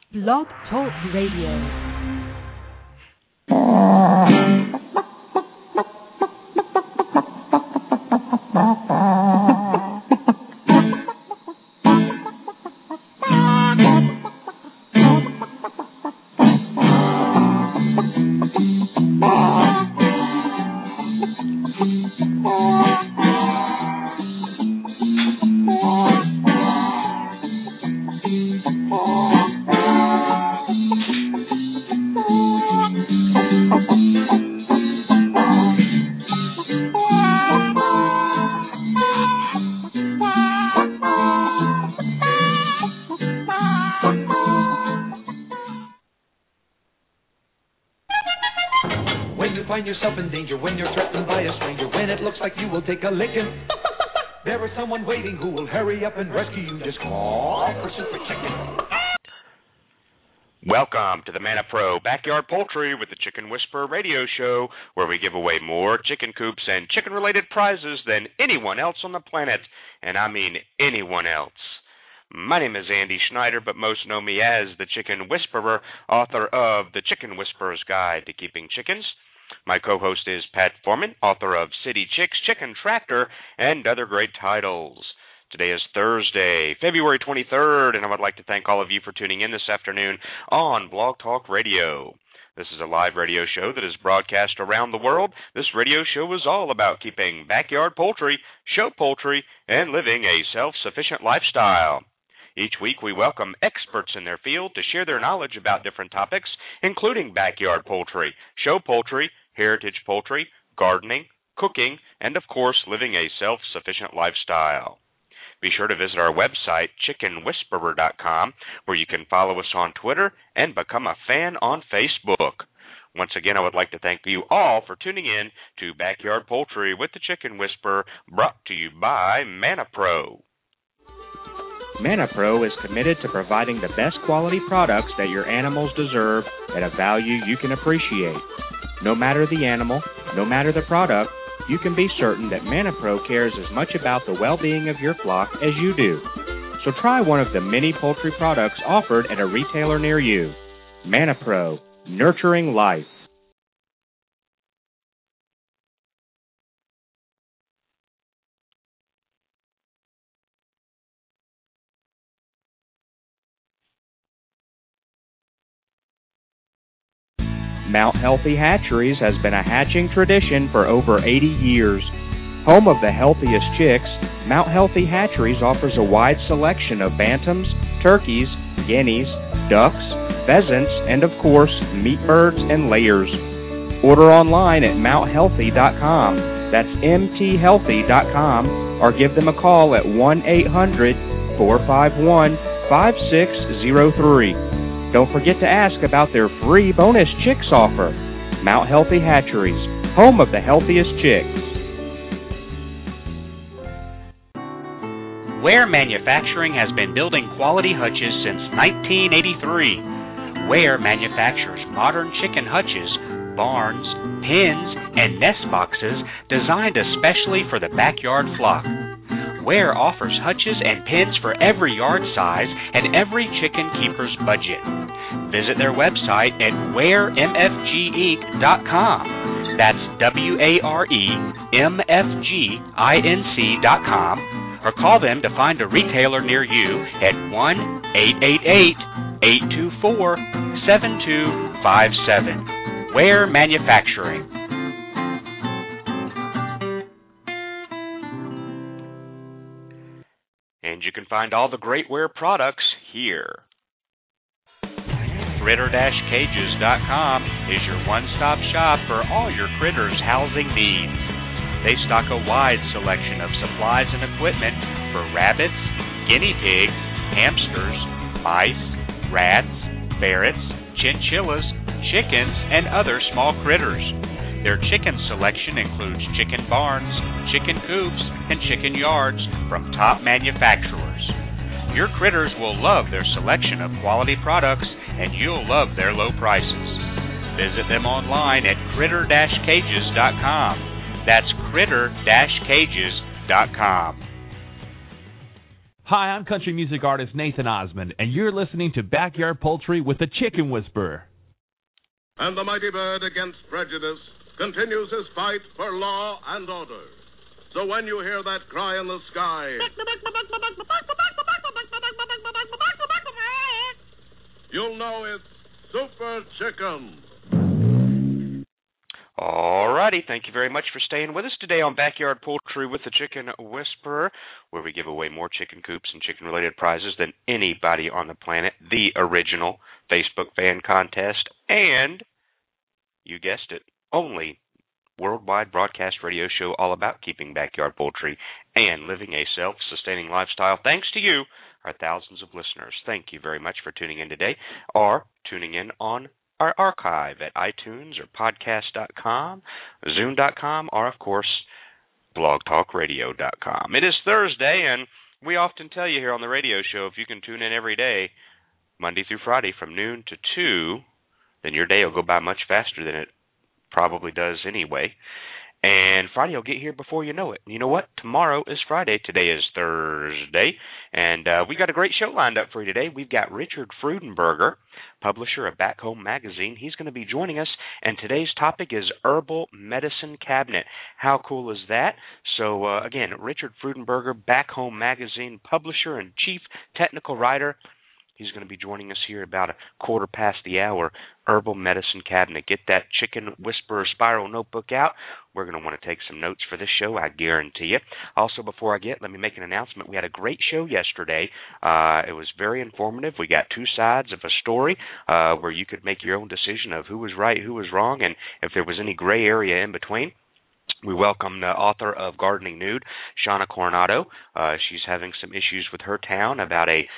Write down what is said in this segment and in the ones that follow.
Blog Talk Radio. Take a licking. There is someone waiting who will hurry up and rescue you. Just call for Super Chicken. Welcome to the Manna Pro Backyard Poultry with the Chicken Whisperer radio show, where we give away more chicken coops and chicken-related prizes than anyone else on the planet, and I mean anyone else. My name is Andy Schneider, but most know me as the Chicken Whisperer, author of The Chicken Whisperer's Guide to Keeping Chickens. My co-host is Pat Foreman, author of City Chicks, Chicken Tractor, and other great titles. Today is Thursday, February 23rd, and I would like to thank all of you for tuning in this afternoon on Blog Talk Radio. This is a live radio show that is broadcast around the world. This radio show is all about keeping backyard poultry, show poultry, and living a self-sufficient lifestyle. Each week we welcome experts in their field to share their knowledge about different topics, including backyard poultry, show poultry, heritage poultry, gardening, cooking, and of course living a self-sufficient lifestyle. Be sure to visit our website, chickenwhisperer.com, where you can follow us on Twitter and become a fan on Facebook. Once again, I would like to thank you all for tuning in to Backyard Poultry with the Chicken Whisperer, brought to you by Manna Pro. Manna Pro is committed to providing the best quality products that your animals deserve at a value you can appreciate. No matter the animal, no matter the product, you can be certain that Manna Pro cares as much about the well-being of your flock as you do. So try one of the many poultry products offered at a retailer near you. Manna Pro, nurturing life. Mount Healthy Hatcheries has been a hatching tradition for over 80 years. Home of the healthiest chicks, Mount Healthy Hatcheries offers a wide selection of bantams, turkeys, guineas, ducks, pheasants, and of course, meat birds and layers. Order online at mounthealthy.com. That's mthealthy.com, or give them a call at 1-800-451-5603. Don't forget to ask about their free bonus chicks offer. Mount Healthy Hatcheries, home of the healthiest chicks. Ware Manufacturing has been building quality hutches since 1983. Ware manufactures modern chicken hutches, barns, pens, and nest boxes designed especially for the backyard flock. Ware offers hutches and pens for every yard size and every chicken keeper's budget. Visit their website at waremfginc.com. That's waremfginc.com, or call them to find a retailer near you at 1-888-824-7257. Ware Manufacturing. And you can find all the great Ware products here. Critter-Cages.com is your one-stop shop for all your critters' housing needs. They stock a wide selection of supplies and equipment for rabbits, guinea pigs, hamsters, mice, rats, ferrets, chinchillas, chickens, and other small critters. Their chicken selection includes chicken barns, chicken coops, and chicken yards from top manufacturers. Your critters will love their selection of quality products, and you'll love their low prices. Visit them online at critter-cages.com. That's critter-cages.com. Hi, I'm country music artist Nathan Osmond, and you're listening to Backyard Poultry with the Chicken Whisperer. And the mighty bird against prejudice continues his fight for law and order. So when you hear that cry in the sky, you'll know it's Super Chicken. All righty, thank you very much for staying with us today on Backyard Poultry with the Chicken Whisperer, where we give away more chicken coops and chicken-related prizes than anybody on the planet, the original Facebook fan contest, and, you guessed it, only worldwide broadcast radio show all about keeping backyard poultry and living a self-sustaining lifestyle. Thanks to you, our thousands of listeners. Thank you very much for tuning in today, or tuning in on our archive at iTunes or podcast.com, Zoom.com, or, of course, blogtalkradio.com. It is Thursday, and we often tell you here on the radio show, if you can tune in every day, Monday through Friday from noon to 2, then your day will go by much faster than it probably does anyway. And Friday will get here before you know it. You know what? Tomorrow is Friday. Today is Thursday. And we got a great show lined up for you today. We've got Richard Freudenberger, publisher of Back Home Magazine. He's going to be joining us. And today's topic is Herbal Medicine Cabinet. How cool is that? So, again, Richard Freudenberger, Back Home Magazine, publisher and chief technical writer. He's going to be joining us here about 1:15. Herbal Medicine Cabinet. Get that Chicken Whisperer spiral notebook out. We're going to want to take some notes for this show, I guarantee you. Also, before I let me make an announcement. We had a great show yesterday. It was very informative. We got two sides of a story where you could make your own decision of who was right, who was wrong, and if there was any gray area in between. We welcome the author of Gardening Nude, Shauna Coronado. She's having some issues with her town about a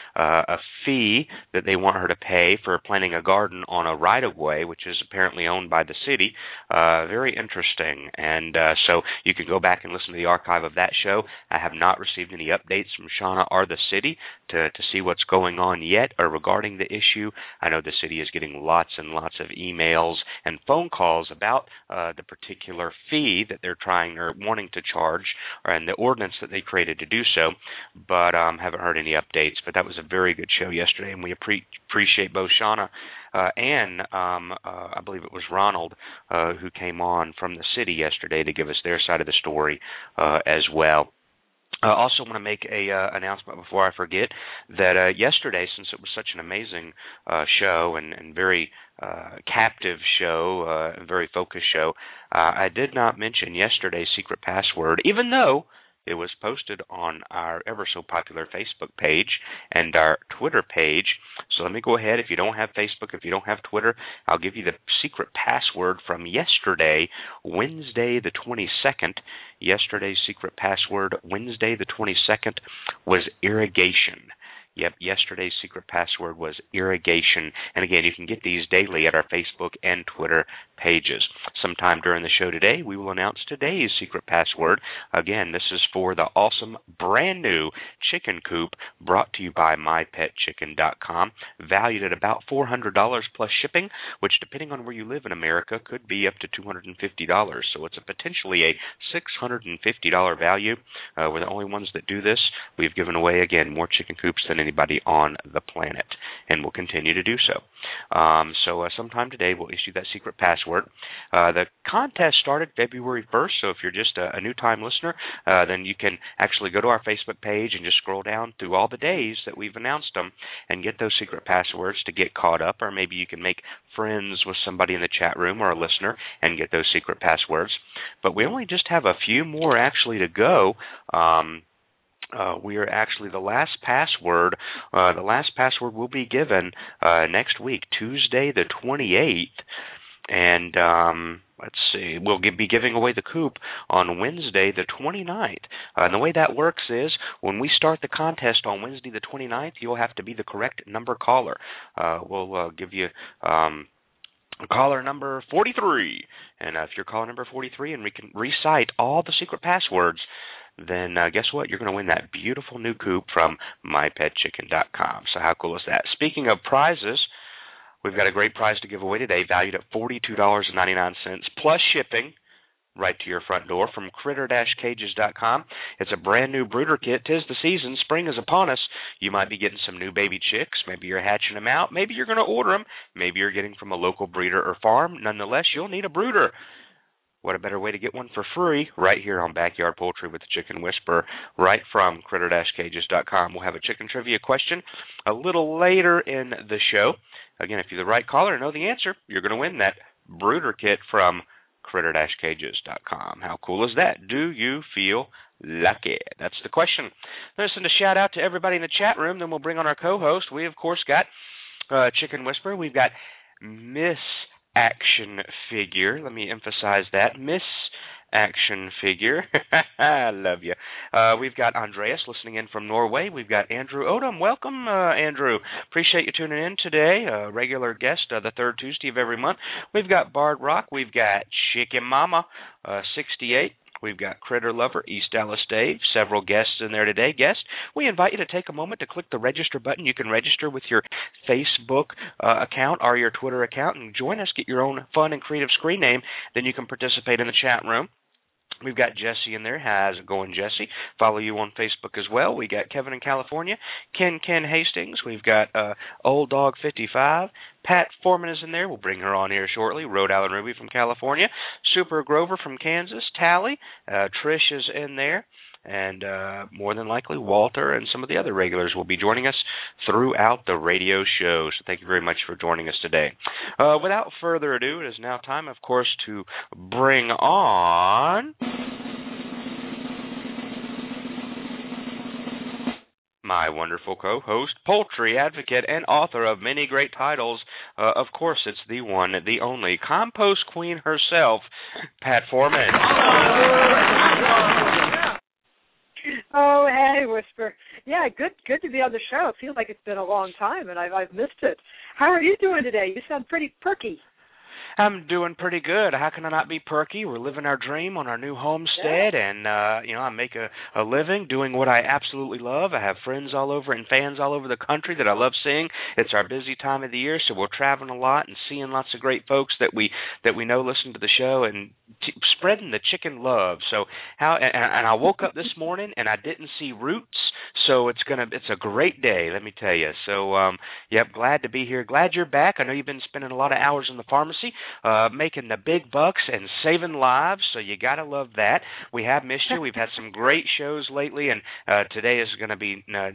fee that they want her to pay for planting a garden on a right-of-way, which is apparently owned by the city. Very interesting. And so you can go back and listen to the archive of that show. I have not received any updates from Shauna or the city to see what's going on yet or regarding the issue. I know the city is getting lots and lots of emails and phone calls about the particular fee that they're trying or wanting to charge, and the ordinance that they created to do so, but haven't heard any updates. But that was a very good show yesterday, and we appreciate both Shauna and I believe it was Ronald who came on from the city yesterday to give us their side of the story as well. I also want to make a announcement before I forget that yesterday, since it was such an amazing show and very captive show, very focused show, I did not mention yesterday's secret password, even though it was posted on our ever-so-popular Facebook page and our Twitter page. So let me go ahead. If you don't have Facebook, if you don't have Twitter, I'll give you the secret password from yesterday, Wednesday the 22nd. Yesterday's secret password, Wednesday the 22nd, was irrigation. Yep, yesterday's secret password was irrigation. And again, you can get these daily at our Facebook and Twitter pages. Sometime during the show today, we will announce today's secret password. Again, this is for the awesome brand new chicken coop brought to you by MyPetChicken.com, valued at about $400 plus shipping, which depending on where you live in America could be up to $250. So it's a potentially a $650 value. We're the only ones that do this. We've given away, again, more chicken coops than anybody on the planet, and we'll continue to do so. So sometime today we'll issue that secret password. The contest started February 1st, so if you're just a new-time listener, then you can actually go to our Facebook page and just scroll down through all the days that we've announced them and get those secret passwords to get caught up, or maybe you can make friends with somebody in the chat room or a listener and get those secret passwords. But we only just have a few more actually to go. We are actually the last password. The last password will be given next week, Tuesday the 28th. And let's see, we'll be giving away the coop on Wednesday the 29th. And the way that works is when we start the contest on Wednesday the 29th, you'll have to be the correct number caller. We'll give you caller number 43. And if you're caller number 43 and we can recite all the secret passwords, then guess what? You're going to win that beautiful new coop from MyPetChicken.com. So how cool is that? Speaking of prizes, we've got a great prize to give away today, valued at $42.99 plus shipping. right to your front door from critter-cages.com. It's a brand new brooder kit. 'Tis the season. Spring is upon us. You might be getting some new baby chicks. Maybe you're hatching them out. Maybe you're going to order them. Maybe you're getting from a local breeder or farm. Nonetheless, you'll need a brooder. What a better way to get one for free right here on Backyard Poultry with the Chicken Whisperer, right from critter-cages.com. We'll have a chicken trivia question a little later in the show. Again, if you're the right caller and know the answer, you're going to win that brooder kit from critter-cages.com. How cool is that? Do you feel lucky? That's the question. Listen, to shout out to everybody in the chat room, then we'll bring on our co-host. We, of course, got Chicken Whisperer. We've got Miss Action Figure. Let me emphasize that. Miss Action Figure. I love you. We've got Andreas listening in from Norway. We've got Andrew Odom. Welcome, Andrew. Appreciate you tuning in today. Regular guest the third Tuesday of every month. We've got Bard Rock. We've got Chicken Mama 68. We've got Critter Lover, East Dallas Dave, several guests in there today. Guest, we invite you to take a moment to click the register button. You can register with your Facebook account or your Twitter account and join us. Get your own fun and creative screen name. Then you can participate in the chat room. We've got Jesse in there. How's it going, Jesse? Follow you on Facebook as well. We got Kevin in California, Ken Hastings. We've got Old Dog 55. Pat Foreman is in there. We'll bring her on here shortly. Rhode Island Ruby from California. Super Grover from Kansas. Tally. Trish is in there. And more than likely, Walter and some of the other regulars will be joining us throughout the radio show. So thank you very much for joining us today. Without further ado, it is now time, of course, to bring on my wonderful co-host, poultry advocate, and author of many great titles. Of course, it's the one, the only, compost queen herself, Pat Foreman. Oh, hey, Whisper. Yeah, good to be on the show. It feels like it's been a long time, and I've missed it. How are you doing today? You sound pretty perky. I'm doing pretty good. How can I not be perky? We're living our dream on our new homestead, and I make a living doing what I absolutely love. I have friends all over and fans all over the country that I love seeing. It's our busy time of the year, so we're traveling a lot and seeing lots of great folks that we know listen to the show and spreading the chicken love. So and I woke up this morning and I didn't see roots. So it's a great day, let me tell you. So glad to be here. Glad you're back. I know you've been spending a lot of hours in the pharmacy, making the big bucks and saving lives. So you gotta love that. We have missed you. We've had some great shows lately, and today is going to be not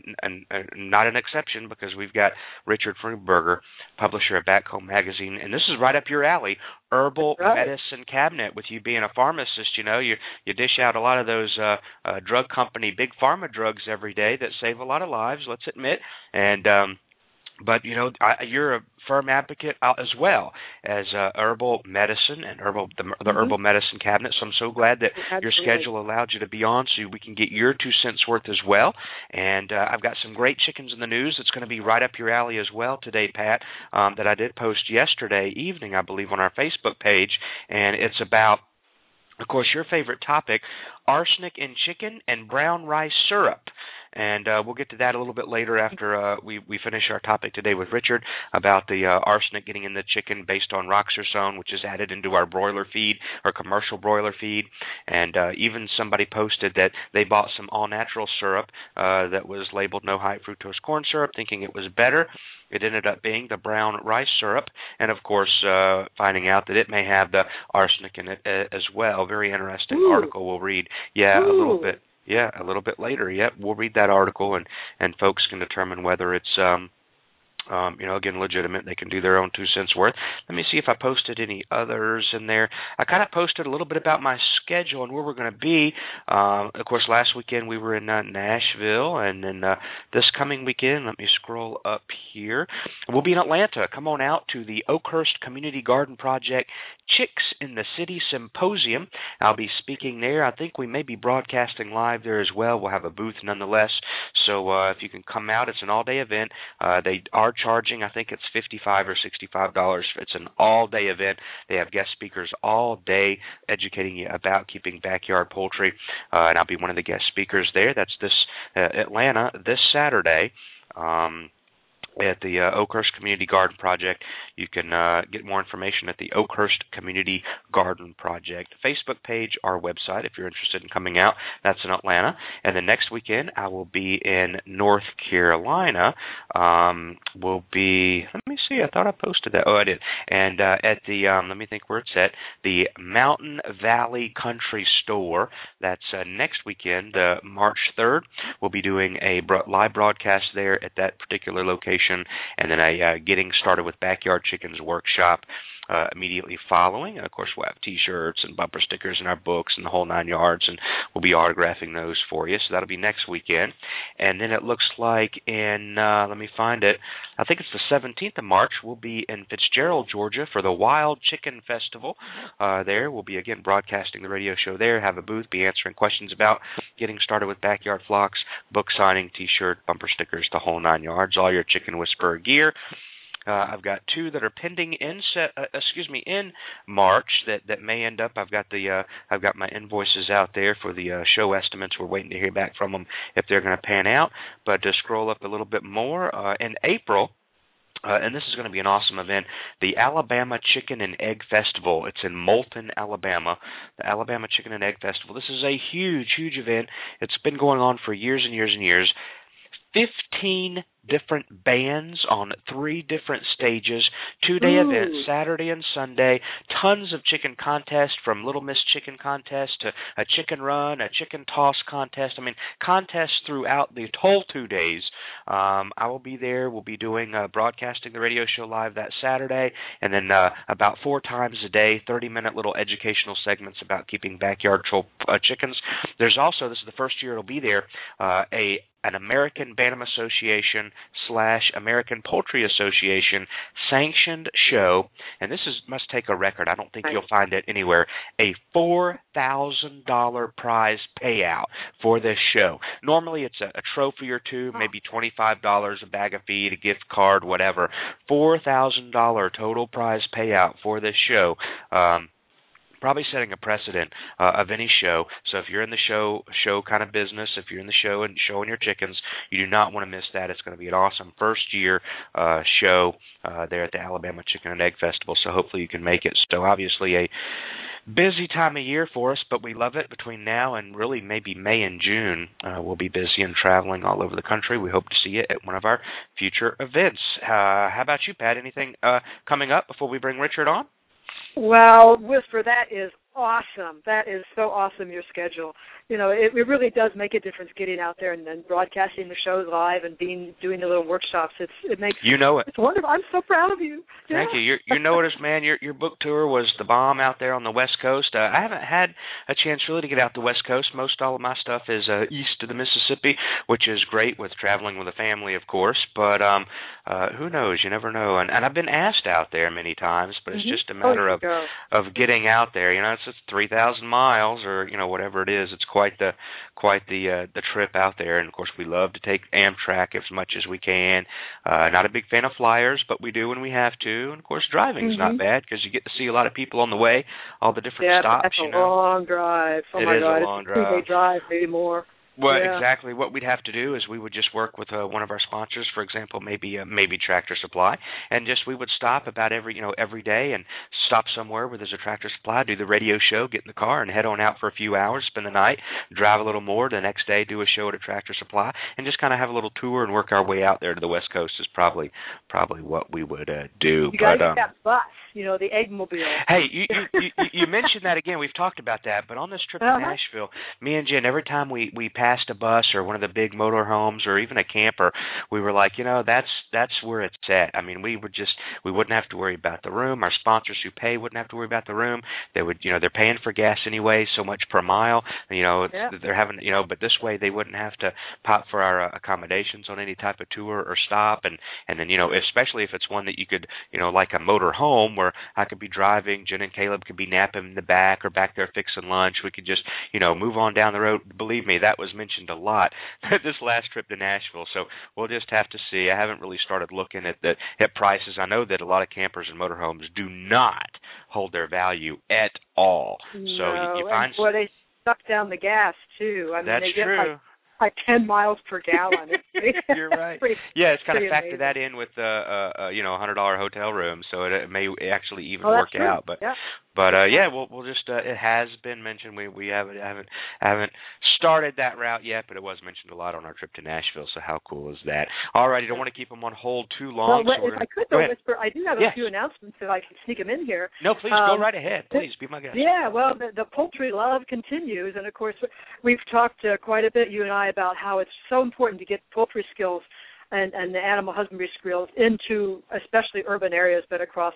an exception because we've got Richard Frumberger, publisher of Back Home Magazine, and this is right up your alley. Herbal Medicine Cabinet. With you being a pharmacist, you dish out a lot of those drug company, big pharma drugs every day that save a lot of lives, let's admit. And but you're a firm advocate as well as herbal medicine and the Herbal Medicine Cabinet. So I'm so glad that your schedule allowed you to be on so we can get your 2 cents worth as well. And I've got some great chickens in the news that's going to be right up your alley as well today, Pat, that I did post yesterday evening, I believe, on our Facebook page. And it's about, of course, your favorite topic, arsenic in chicken and brown rice syrup. And we'll get to that a little bit later after we finish our topic today with Richard about the arsenic getting in the chicken based on Roxarsone, which is added into our broiler feed, or commercial broiler feed. And even somebody posted that they bought some all-natural syrup that was labeled no high fructose corn syrup, thinking it was better. It ended up being the brown rice syrup, and of course finding out that it may have the arsenic in it as well. Very interesting article we'll read. A little bit later. We'll read that article, and folks can determine whether it's again, legitimate. They can do their own 2 cents worth. Let me see if I posted any others in there. I kind of posted a little bit about my schedule and where we're going to be. Of course, last weekend we were in Nashville, and then this coming weekend, let me scroll up here, we'll be in Atlanta. Come on out to the Oakhurst Community Garden Project Chicks in the City Symposium. I'll be speaking there. I think we may be broadcasting live there as well. We'll have a booth nonetheless. So if you can come out, it's an all-day event. They are charging, I think it's $55 or $65. It's an all-day event. They have guest speakers all day educating you about keeping backyard poultry, and I'll be one of the guest speakers there. That's this Atlanta this Saturday. at the Oakhurst Community Garden Project. You can get more information at the Oakhurst Community Garden Project Facebook page, our website, if you're interested in coming out. That's in Atlanta. And then next weekend, I will be in North Carolina. Will be, let me see, I thought I posted that. Oh, I did. And at the, let me think where it's at, the Mountain Valley Country Store. That's next weekend, March 3rd. We'll be doing a live broadcast there at that particular location. And then a Getting Started with Backyard Chickens workshop immediately following. And of course, we'll have T-shirts and bumper stickers in our books and the whole 9 yards, and we'll be autographing those for you. So that'll be next weekend. And then it looks like in, let me find it, I think it's the 17th of March, we'll be in Fitzgerald, Georgia for the Wild Chicken Festival. There we'll be, again, broadcasting the radio show there, have a booth, be answering questions about Getting Started with Backyard Flocks, book signing, T-shirt, bumper stickers, the whole 9 yards, all your Chicken Whisperer gear. I've got two that are pending in March that may end up. I've got my invoices out there for the show estimates. We're waiting to hear back from them if they're going to pan out. But to scroll up a little bit more, in April, and this is going to be an awesome event, the Alabama Chicken and Egg Festival. It's in Moulton, Alabama, the Alabama Chicken and Egg Festival. This is a huge, huge event. It's been going on for years and years and years. 15 different bands on 3 different stages, 2-day event, Saturday and Sunday, tons of chicken contests, from Little Miss Chicken Contest to a chicken run, a chicken toss contest. I mean, contests throughout the whole 2 days. I will be there. We'll be doing broadcasting the radio show live that Saturday, and then about 4 times a day, 30-minute little educational segments about keeping backyard chickens. There's also, this is the first year it'll be there, an American Bantam Association / American Poultry Association sanctioned show, and this must take a record. I don't think you'll find it anywhere. A $4,000 prize payout for this show. Normally it's a trophy or two, maybe $25, a bag of feed, a gift card, whatever. $4,000 total prize payout for this show. Probably setting a precedent of any show. So if you're in the show kind of business, if you're in the show and showing your chickens, you do not want to miss that. It's going to be an awesome first-year show there at the Alabama Chicken and Egg Festival, so hopefully you can make it. So obviously a busy time of year for us, but we love it. Between now and really maybe May and June, we'll be busy and traveling all over the country. We hope to see you at one of our future events. How about you, Pat? Anything coming up before we bring Richard on? Well, Whisper, that is awesome. That is so awesome, your schedule. You know, it really does make a difference getting out there and then broadcasting the shows live and doing the little workshops. It makes, you know it. It's wonderful. I'm so proud of you. Thank you. You know it, man. Your book tour was the bomb out there on the West Coast. I haven't had a chance really to get out the West Coast. Most all of my stuff is east of the Mississippi, which is great with traveling with a family, of course. But who knows? You never know. And I've been asked out there many times, but it's just a matter of getting out there. You know, it's 3,000 miles or whatever it is. It's quite the trip out there. And of course, we love to take Amtrak as much as we can. Not a big fan of flyers, but we do when we have to. And of course, driving's not bad because you get to see a lot of people on the way, all the different stops. That's a long drive. Oh my God, it's a long drive. 2-day drive, maybe more. Well, exactly. What we'd have to do is we would just work with one of our sponsors, for example, maybe Tractor Supply, and we would stop about every day and stop somewhere where there's a Tractor Supply, do the radio show, get in the car, and head on out for a few hours, spend the night, drive a little more, the next day do a show at a Tractor Supply, and just kind of have a little tour and work our way out there to the West Coast is probably what we would do. You got to get that bus, the Eggmobile. Hey, you mentioned that again. We've talked about that, but on this trip to Nashville, me and Jen, every time we passed a bus or one of the big motorhomes or even a camper, we were like, that's where it's at. I mean, we wouldn't have to worry about the room. Our sponsors who pay wouldn't have to worry about the room. They would, they're paying for gas anyway, so much per mile. They're having, but this way they wouldn't have to pop for our accommodations on any type of tour or stop. And then, especially if it's one that you could, like a motor home where I could be driving, Jen and Caleb could be napping in the back or back there fixing lunch. We could just, move on down the road. Believe me, that was mentioned a lot this last trip to Nashville. So we'll just have to see. I haven't really started looking at prices. I know that a lot of campers and motorhomes do not hold their value at all. No. So you find they suck down the gas too. I mean, that's they get true. like 10 miles per gallon. You're right. It's kind of factor amazing. that in with the $100 hotel room, so it may actually even that's work true. out. But we'll just it has been mentioned. We haven't started that route yet, but it was mentioned a lot on our trip to Nashville. So how cool is that? All right, I don't want to keep them on hold too long. Well, so if I could, though, Whisper, I do have a few announcements if I can sneak them in here. No, please go right ahead. Please be my guest. Yeah, well, the poultry love continues, and of course, we've talked quite a bit, you and I, about how it's so important to get poultry skills and the animal husbandry skills into especially urban areas, but across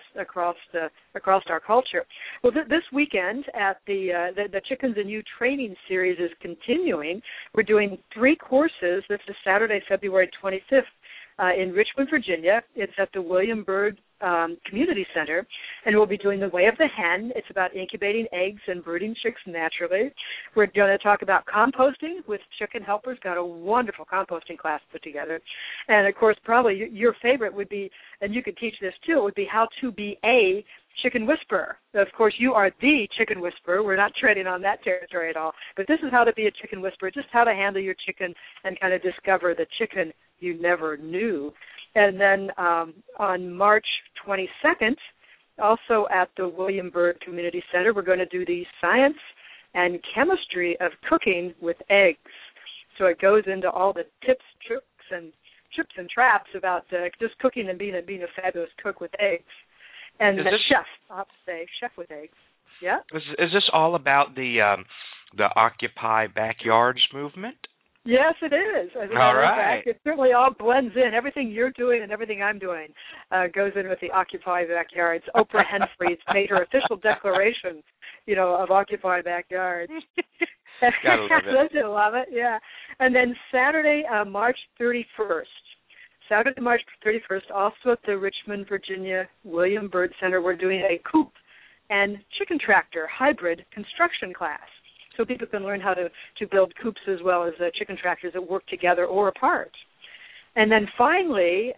our culture. Well, this weekend at the Chickens and You training series is continuing. We're doing 3 courses. This is Saturday, February 25th. In Richmond, Virginia. It's at the William Byrd Community Center, and we'll be doing the Way of the Hen. It's about incubating eggs and brooding chicks naturally. We're going to talk about composting with chicken helpers. Got a wonderful composting class put together. And, of course, probably your favorite would be, and you could teach this too, would be how to be a chicken whisperer. Of course, you are the chicken whisperer. We're not treading on that territory at all. But this is how to be a chicken whisperer, just how to handle your chicken and kind of discover the chicken you never knew. And then on March 22nd, also at the William Byrd Community Center, we're going to do the science and chemistry of cooking with eggs. So it goes into all the tips, tricks, and traps about just cooking and being a fabulous cook with eggs. And chef, I'll have to say, chef with eggs. Yeah. Is this all about the Occupy Backyards movement? Yes, it is. As a matter of fact, it certainly all blends in. Everything you're doing and everything I'm doing goes in with the Occupy Backyards. Oprah Winfrey's made her official declaration, of Occupy Backyards. Gotta love it. Don't you love it? Yeah. And then Saturday, March 31st. Saturday, March 31st, also at the Richmond, Virginia William Byrd Center, we're doing a coop and chicken tractor hybrid construction class. So people can learn how to build coops as well as chicken tractors that work together or apart. And then finally,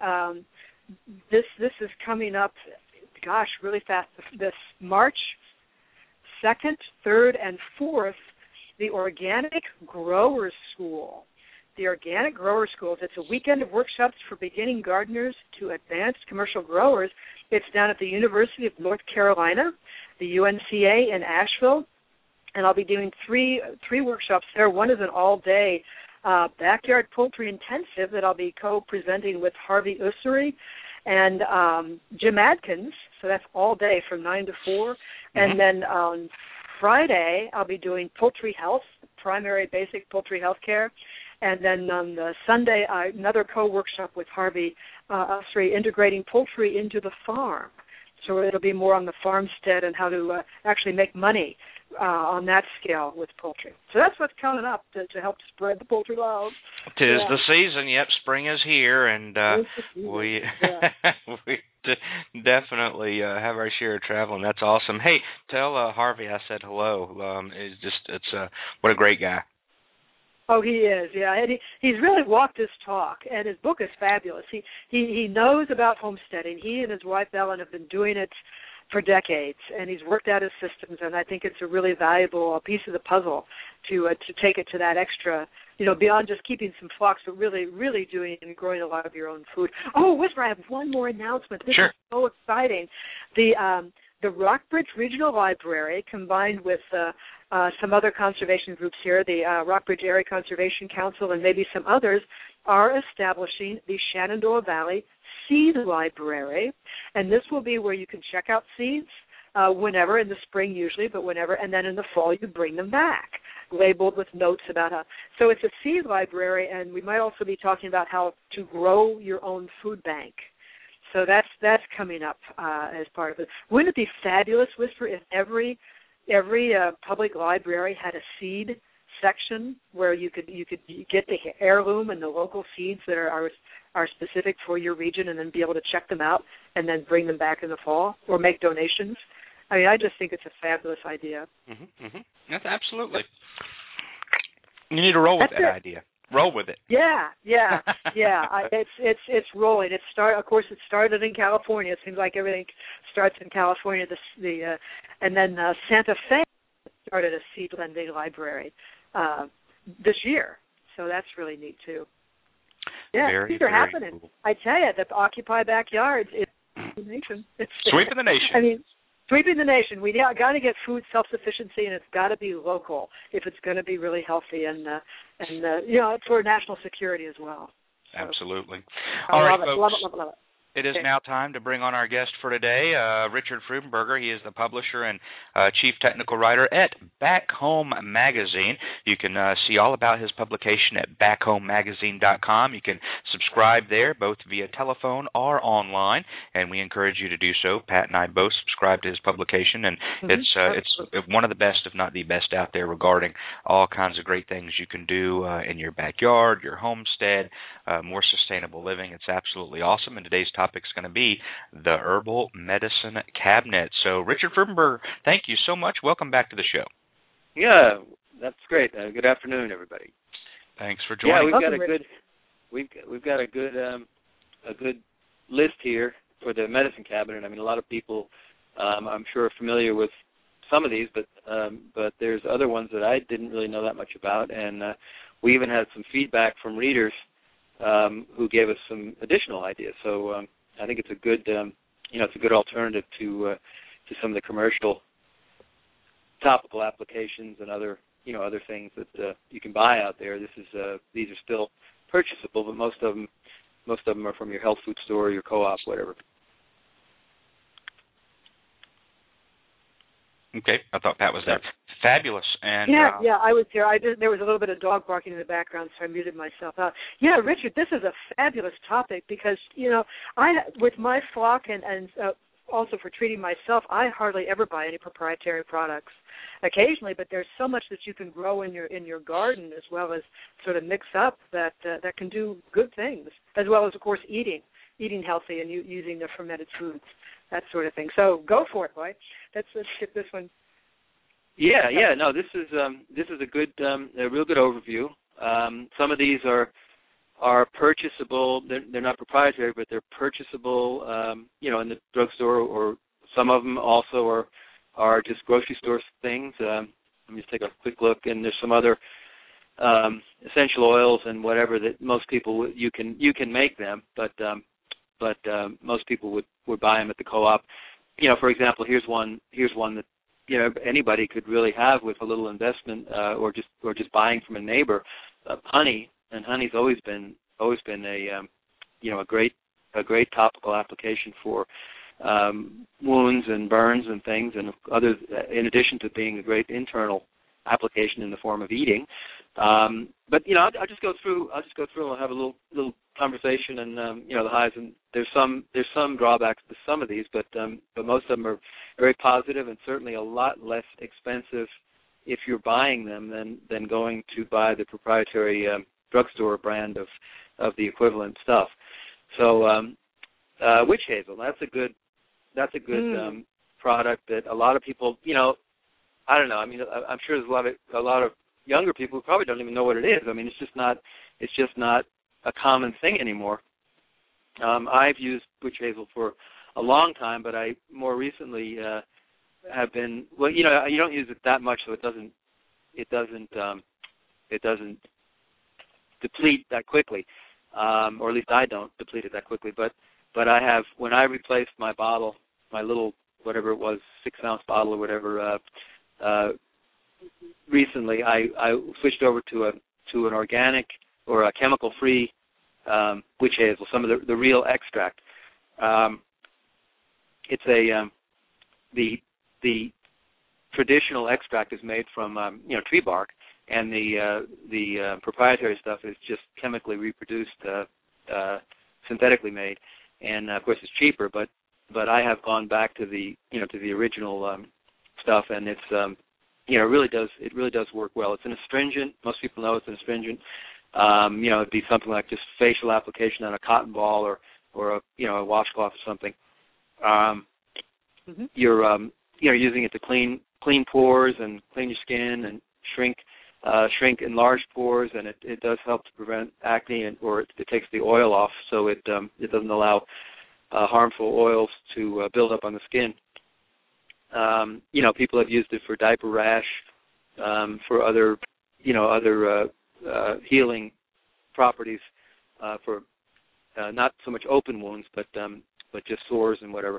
this is coming up, really fast. This March 2nd, 3rd, and 4th, the Organic Growers School. The Organic Grower Schools. It's a weekend of workshops for beginning gardeners to advanced commercial growers. It's down at the University of North Carolina, the UNCA in Asheville, and I'll be doing three workshops there. One is an all-day backyard poultry intensive that I'll be co-presenting with Harvey Ussery and Jim Adkins. So that's all day from 9 to 4. And then on Friday, I'll be doing poultry health, primary basic poultry health care. And then on the Sunday, another co-workshop with Harvey Ussery, integrating poultry into the farm. So it'll be more on the farmstead and how to actually make money on that scale with poultry. So that's what's coming up to help spread the poultry love. 'Tis the season. Yep, spring is here, and we definitely have our share of traveling. That's awesome. Hey, tell Harvey I said hello. It's what a great guy. Oh, he is, yeah. And he's really walked his talk, and his book is fabulous. He knows about homesteading. He and his wife, Ellen, have been doing it for decades, and he's worked out his systems, and I think it's a really valuable piece of the puzzle to take it to that extra, beyond just keeping some flocks, but really, really doing and growing a lot of your own food. Oh, Whisper, I have one more announcement. This is so exciting. The Rockbridge Regional Library, combined with some other conservation groups here, the Rockbridge Area Conservation Council and maybe some others, are establishing the Shenandoah Valley Seed Library. And this will be where you can check out seeds whenever, in the spring usually, but whenever, and then in the fall you bring them back, labeled with notes about how. So it's a seed library, and we might also be talking about how to grow your own food bank. So that's coming up as part of it. Wouldn't it be fabulous, Whisper, if every public library had a seed section where you could get the heirloom and the local seeds that are specific for your region, and then be able to check them out and then bring them back in the fall or make donations? I mean, I just think it's a fabulous idea. That's absolutely. You need to roll with that idea. Roll with it. Yeah. It's rolling. Of course, it started in California. It seems like everything starts in California. And then Santa Fe started a seed lending library this year. So that's really neat too. Yeah, very, things are very happening. Cool. I tell you, the Occupy Backyards, it's the nation. It's Sweeping the nation. I mean, sweeping the nation. We got to get food self-sufficiency, and it's got to be local if it's going to be really healthy and for national security as well. So, Absolutely. I All right, love it, folks. love it. It is now time to bring on our guest for today, Richard Freudenberger. He is the publisher and chief technical writer at Back Home Magazine. You can see all about his publication at backhomemagazine.com. You can subscribe there, both via telephone or online, and we encourage you to do so. Pat and I both subscribe to his publication, and it's one of the best, if not the best, out there regarding all kinds of great things you can do in your backyard, your homestead, more sustainable living. It's absolutely awesome, and today's topic is going to be the Herbal Medicine Cabinet. So, Richard Freudenberger, thank you so much. Welcome back to the show. Yeah, that's great. Good afternoon, everybody. Thanks for joining. Yeah, we've got a good list here for the medicine cabinet. I mean, a lot of people, I'm sure, are familiar with some of these, but there's other ones that I didn't really know that much about, and we even had some feedback from readers who gave us some additional ideas. So I think it's a good, it's a good alternative to some of the commercial topical applications and other things that you can buy out there. These are still purchasable, but most of them are from your health food store, your co-op, whatever. Okay, I thought Pat was there. Fabulous. And yeah, I was here. There was a little bit of dog barking in the background, so I muted myself out. Yeah, Richard, this is a fabulous topic because I with my flock and also for treating myself, I hardly ever buy any proprietary products. Occasionally, but there's so much that you can grow in your garden as well as sort of mix up that can do good things, as well as of course eating healthy and using the fermented foods, that sort of thing. So go for it, boy. Let's get this one. Yeah. No, this is a good, a real good overview. Some of these are purchasable. They're not proprietary, but they're purchasable, in the drugstore, or some of them also are just grocery store things. Let me just take a quick look, and there's some other essential oils and whatever that most people you can make them, but most people would buy them at the co-op. For example, here's one that anybody could really have with a little investment, or just buying from a neighbor. Honey, and honey's always been a great topical application for wounds and burns and things, and others, in addition to being a great internal application in the form of eating. But I'll just go through and we'll have a little conversation, and the highs, and there's some drawbacks to some of these, but most of them are very positive, and certainly a lot less expensive if you're buying them than going to buy the proprietary drugstore brand of the equivalent stuff. So witch hazel, that's a good product that a lot of people, I don't know. I mean, I'm sure there's a lot of younger people who probably don't even know what it is. I mean, it's just not a common thing anymore. I've used witch hazel for a long time, but I more recently have been. Well, you don't use it that much, so it doesn't deplete that quickly, or at least I don't deplete it that quickly. But I have, when I replaced my bottle, my little, whatever it was, 6-ounce bottle or whatever, recently I switched over to an organic or a chemical-free witch hazel, some of the real extract. It's the traditional extract is made from tree bark, and the proprietary stuff is just chemically reproduced, synthetically made, and of course it's cheaper. But I have gone back to the original stuff, and it's it really does work well. It's an astringent. Most people know it's an astringent. It'd be something like just facial application on a cotton ball or a washcloth or something. You're using it to clean pores and clean your skin and shrink enlarged pores, and it does help to prevent acne, or it takes the oil off, so it doesn't allow harmful oils to build up on the skin. People have used it for diaper rash, for other healing properties for not so much open wounds, but just sores and whatever.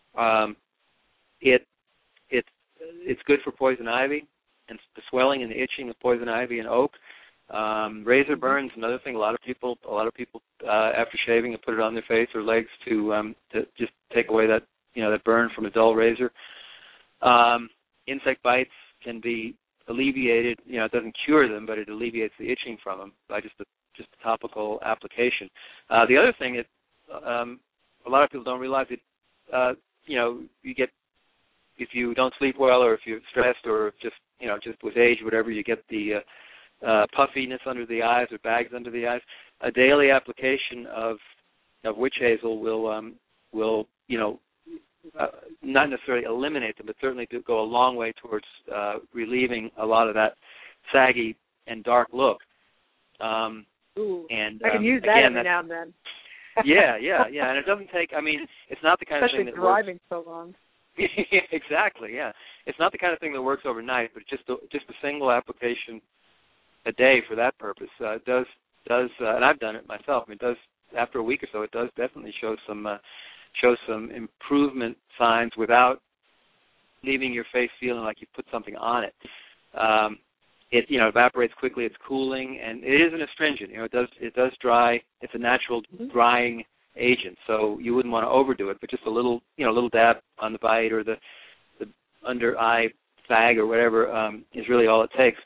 It's good for poison ivy and the swelling and the itching of poison ivy and oak. Razor burns, another thing. A lot of people after shaving, will put it on their face or legs to just take away that that burn from a dull razor. Insect bites can be alleviated. It doesn't cure them, but it alleviates the itching from them by just a topical application. The other thing that a lot of people don't realize that you get, if you don't sleep well or if you're stressed or just with age, whatever, you get the puffiness under the eyes or bags under the eyes. A daily application of witch hazel will not necessarily eliminate them, but certainly go a long way towards relieving a lot of that saggy and dark look. Ooh, and I can use that every now and then. Yeah, and it doesn't take. I mean, it's not the kind of thing that driving works. so long. Exactly. Yeah, it's not the kind of thing that works overnight, but just a single application a day for that purpose does, and I've done it myself. I mean, it does after a week or so. It does definitely show some improvement signs without leaving your face feeling like you put something on it. It evaporates quickly. It's cooling, and it isn't astringent. It does dry. It's a natural drying agent, so you wouldn't want to overdo it. But just a little dab on the bite or the under eye bag or whatever is really all it takes.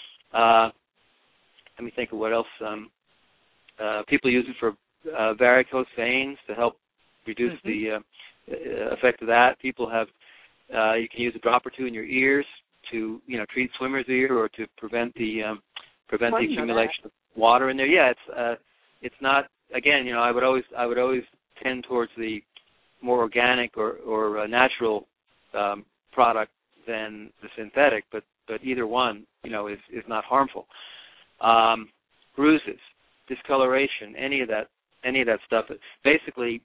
Let me think of what else. People use it for varicose veins to help reduce the effect of that. People have you can use a drop or two in your ears to treat swimmer's ear or to prevent the accumulation of water in there. Yeah, it's not, again, I would always tend towards the more organic or natural product than the synthetic, but either one is not harmful. Bruises, discoloration, any of that stuff. Basically,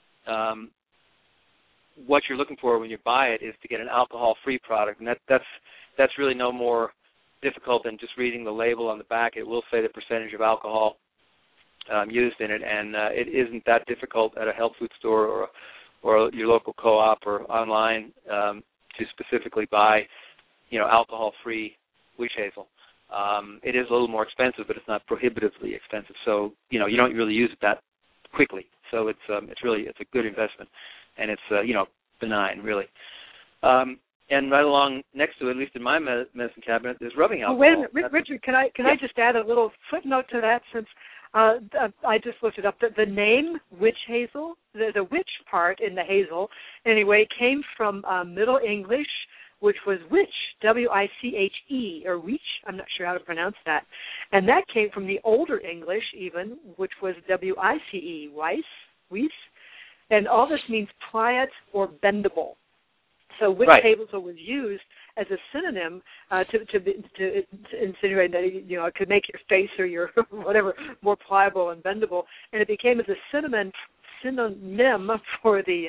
what you're looking for when you buy it is to get an alcohol-free product, and that's really no more difficult than just reading the label on the back. It will say the percentage of alcohol used in it, and it isn't that difficult at a health food store or your local co-op or online to specifically buy, alcohol-free witch hazel. It is a little more expensive, but it's not prohibitively expensive. So you don't really use it that quickly. So it's a good investment, and it's benign really. And right along next to it, at least in my medicine cabinet, there's rubbing alcohol. Wait a minute, Richard. Can I just add a little footnote to that? Since I just looked it up. The name witch hazel, the witch part in the hazel, anyway, came from Middle English, which was witch, W-I-C-H-E, or weech. I'm not sure how to pronounce that. And that came from the Older English, even, which was W-I-C-E, weiss. And all this means pliant or bendable. So witch hazel was used as a synonym to insinuate that it could make your face or your whatever more pliable and bendable, and it became as a synonym for the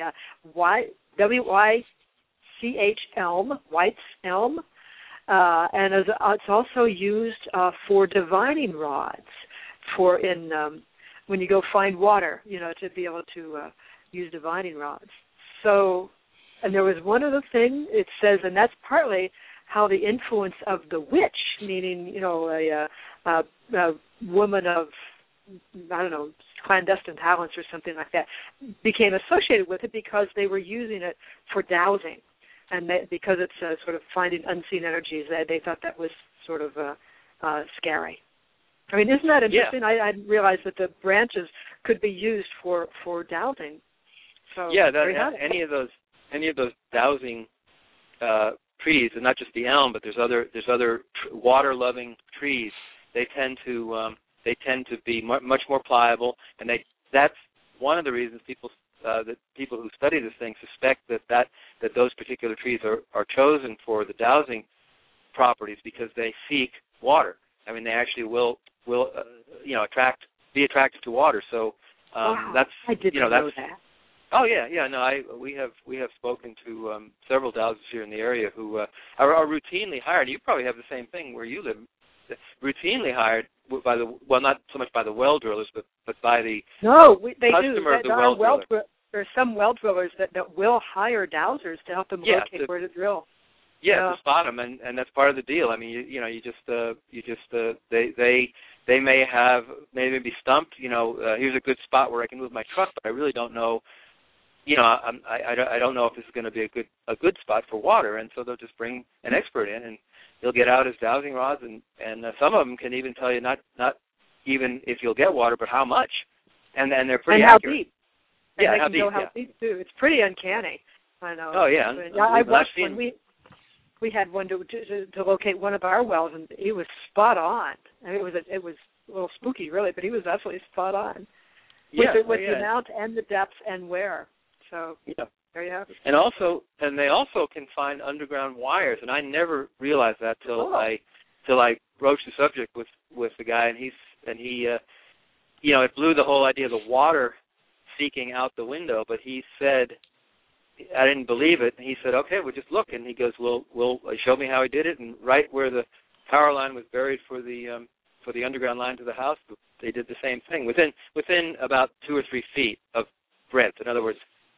W-I-C-H elm, White's elm, and it's also used for divining rods when you go find water, to be able to use divining rods. So. And there was one other thing it says, and that's partly how the influence of the witch, meaning, a woman of, clandestine talents or something like that, became associated with it because they were using it for dowsing. And because it's sort of finding unseen energies, they thought that was sort of scary. I mean, isn't that interesting? Yeah. I didn't realize that the branches could be used for dowsing. So yeah, any of those dowsing trees, and not just the elm, but there's other water-loving trees. They tend to be much more pliable, and that's one of the reasons people who study this thing suspect that those particular trees are chosen for the dowsing properties because they seek water. I mean, they actually will be attracted to water. So that's I didn't know that. Oh yeah. No, we have spoken to several dowsers here in the area who are routinely hired. You probably have the same thing where you live, not so much by the well drillers, but by the they customer do. of the well driller. There's some well drillers that will hire dowsers to help them locate where to drill. Yeah, to spot them, and that's part of the deal. I mean, they may be stumped. Here's a good spot where I can move my truck, but I really don't know. I don't know if this is going to be a good spot for water, and so they'll just bring an expert in, and he'll get out his dowsing rods, and some of them can even tell you not even if you'll get water, but how much, and they're pretty accurate. How deep. And they how can deep. Know how deep too. It's pretty uncanny. I know. Oh yeah. I watched when we had one to locate one of our wells, and he was spot on. I mean, it was a little spooky, really, but he was absolutely spot on with the amount and the depth and where. So there you have it. And they also can find underground wires, and I never realized that till I broached the subject with the guy, and he it blew the whole idea of the water seeking out the window, but he said, I didn't believe it, and he said, okay, we'll just look, and he goes, we'll show me how he did it, and right where the power line was buried for the underground line to the house, they did the same thing within about 2 or 3 feet of breadth. In other words,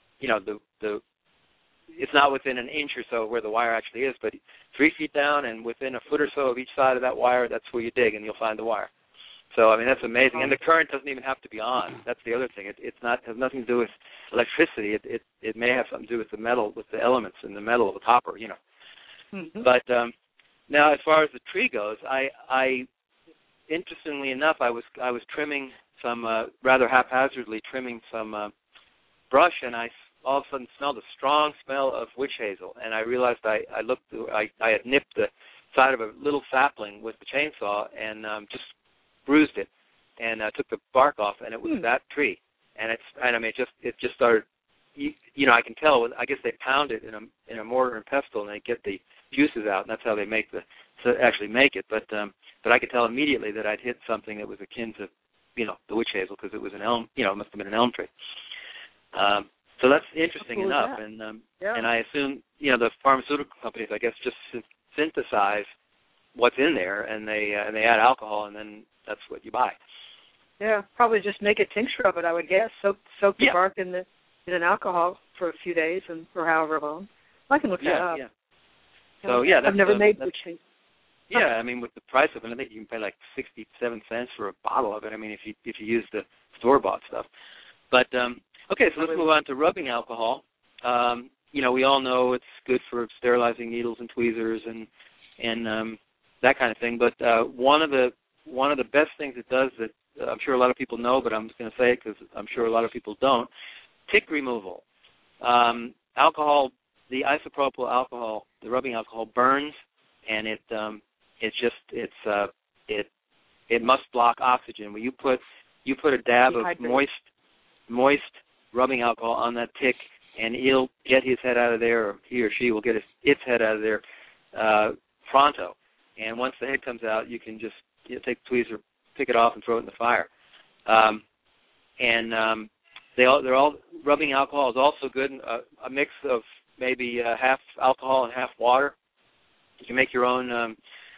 it's not within an inch or so where the wire actually is, but 3 feet down and within a foot or so of each side of that wire, that's where you dig, and you'll find the wire. So, I mean, that's amazing. And the current doesn't even have to be on. That's the other thing. It has nothing to do with electricity. It may have something to do with the metal, with the elements in the metal of the copper, Mm-hmm. But now, as far as the tree goes, I interestingly enough, I was trimming some rather haphazardly trimming some brush, and I all of a sudden smelled a strong smell of witch hazel, and I realized I had nipped the side of a little sapling with the chainsaw and just bruised it, and took the bark off, and it was that tree, and it just started. I can tell. I guess they pound it in a mortar and pestle, and they get the juices out, and that's how they actually make it. But I could tell immediately that I'd hit something that was akin to, the witch hazel, because it was an elm. It must have been an elm tree. So that's interesting enough, and I assume the pharmaceutical companies, I guess, just synthesize what's in there, and they add alcohol, and then that's what you buy. Yeah, probably just make a tincture of it, I would guess. Soak the bark in an alcohol for a few days or however long. I can look that up. Yeah. So I've never made witch hazel. Yeah, I mean, with the price of it, I think you can pay like 67 cents for a bottle of it. I mean, if you use the store-bought stuff. But okay, so let's move on to rubbing alcohol. We all know it's good for sterilizing needles and tweezers and that kind of thing. But one of the best things it does that I'm sure a lot of people know, but I'm just going to say it because I'm sure a lot of people don't: tick removal. Alcohol, the isopropyl alcohol, the rubbing alcohol burns, and it must block oxygen. When you put a dab of moist rubbing alcohol on that tick, and he'll get his head out of there, or he or she will get its head out of there pronto. And once the head comes out, you can just take the tweezer, pick it off, and throw it in the fire. They're all rubbing alcohol is also good. A mix of maybe half alcohol and half water. You can make your own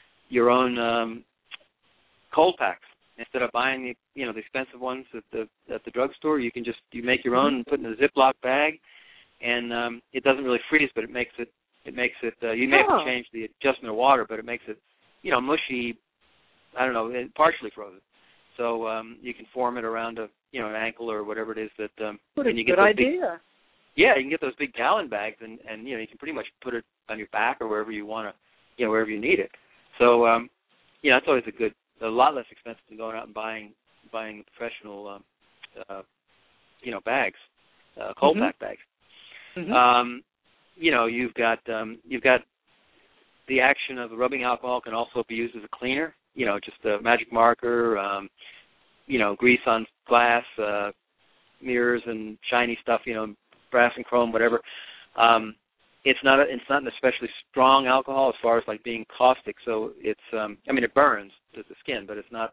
cold packs instead of buying the expensive ones at the drugstore. You make your own and put it in a Ziploc bag, and it doesn't really freeze, but it makes it. You may have to change the adjustment of water, but it makes it mushy. I don't know, partially frozen. So you can form it around an ankle or whatever it is that. What a and you get good idea. You can get those big gallon bags, and you can pretty much put it on your back or wherever you want to, wherever you need it. So it's always a lot less expensive than going out and buying professional, bags, cold pack bags. Mm-hmm. You've got the action of the rubbing alcohol can also be used as a cleaner. Just a magic marker, grease on glass, mirrors and shiny stuff, brass and chrome, whatever. It's not an especially strong alcohol as far as like being caustic. So it's it burns to the skin, but it's not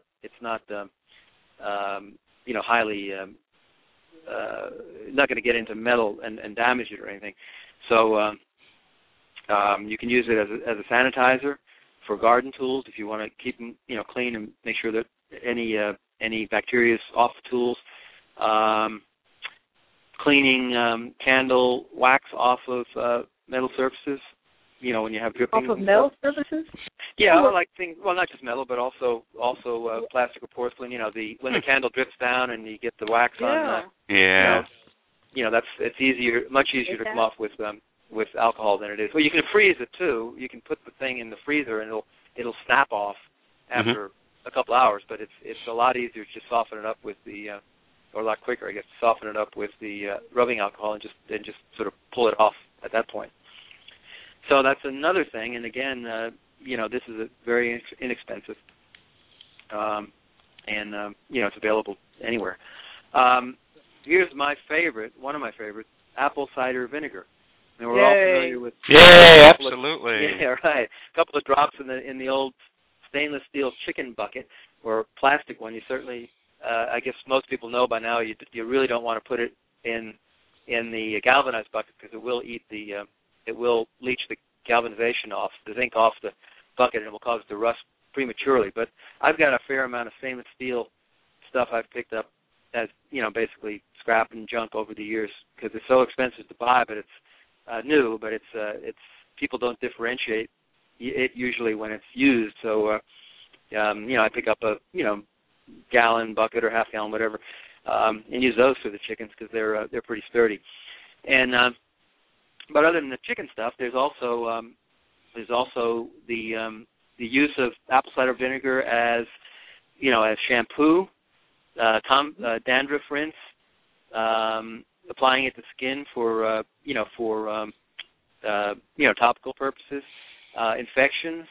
highly not going to get into metal and damage it or anything. So you can use it as a sanitizer. for garden tools if you want to keep them, clean and make sure that any bacteria is off the tools. Cleaning candle wax off of metal surfaces. When you have dripping. Off of metal surfaces? Yeah, like things. Well, not just metal, but also plastic or porcelain. When the candle drips down and you get the wax on. It's much easier to come off with alcohol than it is. Well, you can freeze it too. You can put the thing in the freezer and it'll snap off after a couple hours. But it's a lot easier to just soften it up with or a lot quicker, I guess, to soften it up with the rubbing alcohol and just sort of pull it off at that point. So that's another thing, and again, this is a very inexpensive, and it's available anywhere. Here's one of my favorites, apple cider vinegar. And we're all familiar with. Absolutely. Yeah, right. A couple of drops in the old stainless steel chicken bucket or plastic one. You certainly, I guess most people know by now. You really don't want to put it in the galvanized bucket because it will leach the galvanization off, the zinc off the bucket, and it will cause it to rust prematurely. But I've got a fair amount of stainless steel stuff I've picked up as, basically scrap and junk over the years because it's so expensive to buy, but it's new, but it's people don't differentiate it usually when it's used. So, I pick up a, gallon bucket or half gallon, whatever, and use those for the chickens because they're pretty sturdy. And but other than the chicken stuff, there's also the use of apple cider vinegar as as shampoo, dandruff rinse, applying it to skin for topical purposes, infections.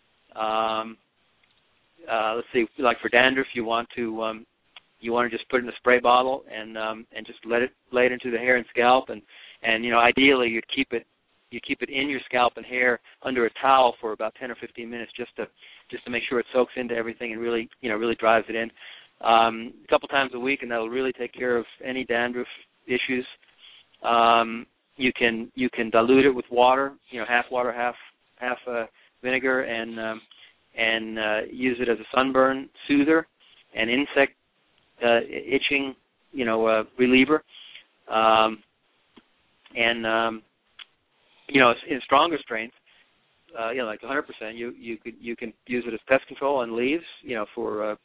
Let's see, like for dandruff, you want to just put it in a spray bottle and just lay it into the hair and scalp, and ideally you keep it in your scalp and hair under a towel for about 10 or 15 minutes just to make sure it soaks into everything and really drives it in. A couple times a week, and that'll really take care of any dandruff issues. You can dilute it with water, half water, half vinegar, and use it as a sunburn soother and insect itching, reliever. In stronger strains, like 100%, you can use it as pest control on leaves, or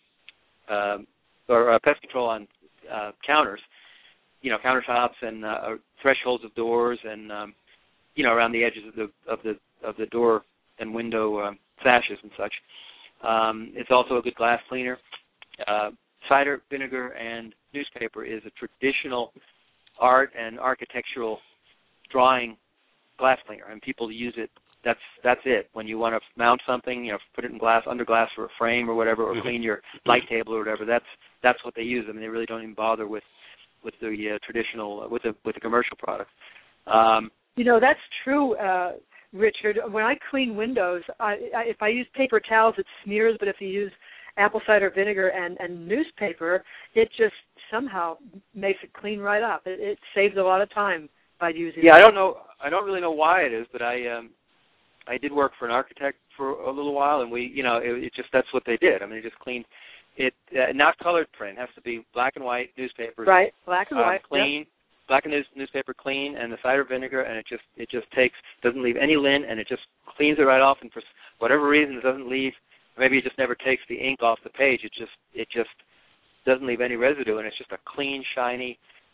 pest control on counters, countertops and thresholds of doors and around the edges of the door and window sashes and such. It's also a good glass cleaner. Cider vinegar and newspaper is a traditional art and architectural drawing glass cleaner, and people use it. That's it. When you want to mount something, put it in under glass for a frame or whatever, or clean your light table or whatever. That's what they use. I mean, they really don't even bother with the traditional with the commercial product. That's true, Richard. When I clean windows, if I use paper towels, it smears. But if you use apple cider vinegar and newspaper, it just somehow makes it clean right up. It saves a lot of time by using. Yeah, I don't really know why it is, but I did work for an architect for a little while, and it just that's what they did. I mean, they just cleaned it, not colored print. It has to be black and white newspaper. Right, black and white. Clean, yep. Black and newspaper clean, and the cider vinegar, and it just doesn't leave any lint, and it just cleans it right off. And for whatever reason, it doesn't leave. Maybe it just never takes the ink off the page. It just doesn't leave any residue, and it's just a clean, shiny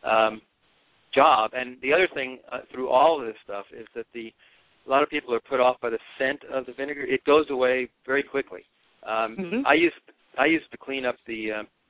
job. And the other thing through all of this stuff is that a lot of people are put off by the scent of the vinegar. It goes away very quickly. I used to clean up the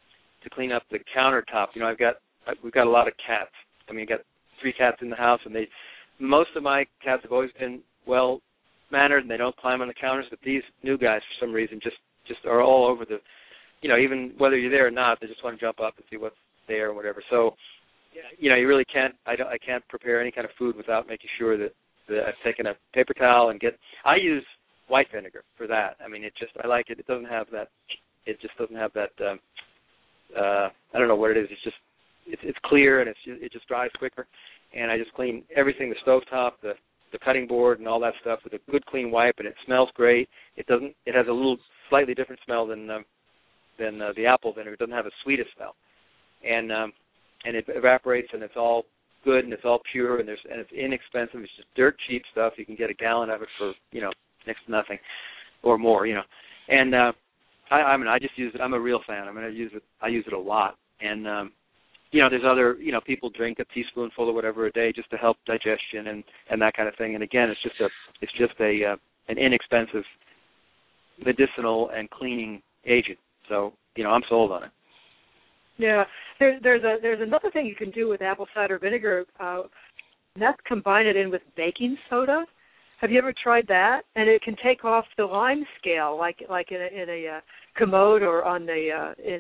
countertop. We've got a lot of cats. I mean, I've got 3 cats in the house, and most of my cats have always been well mannered, and they don't climb on the counters. But these new guys, for some reason, just are all over the, even whether you're there or not, they just want to jump up and see what's there or whatever. So, you really can't. I can't prepare any kind of food without making sure that I've taken a paper towel and I use white vinegar for that. I mean, I like it. It doesn't have that. It just doesn't have that. I don't know what it is. It's clear and it just dries quicker. And I just clean everything: the stovetop, the the cutting board and all that stuff with a good clean wipe, and it smells great. It has a little slightly different smell than the apple vinegar. It doesn't have a sweetest smell, and it evaporates, and it's all good, and it's all pure, and it's inexpensive. It's just dirt cheap stuff. You can get a gallon of it for next to nothing or more, And I just use it. I'm a real fan. I use it. I use it a lot, and there's other people drink a teaspoonful or whatever a day just to help digestion and that kind of thing. And again, it's just an inexpensive medicinal and cleaning agent. So I'm sold on it. Yeah, there's another thing you can do with apple cider vinegar, and that's combine it in with baking soda. Have you ever tried that? And it can take off the lime scale, like in a commode or on the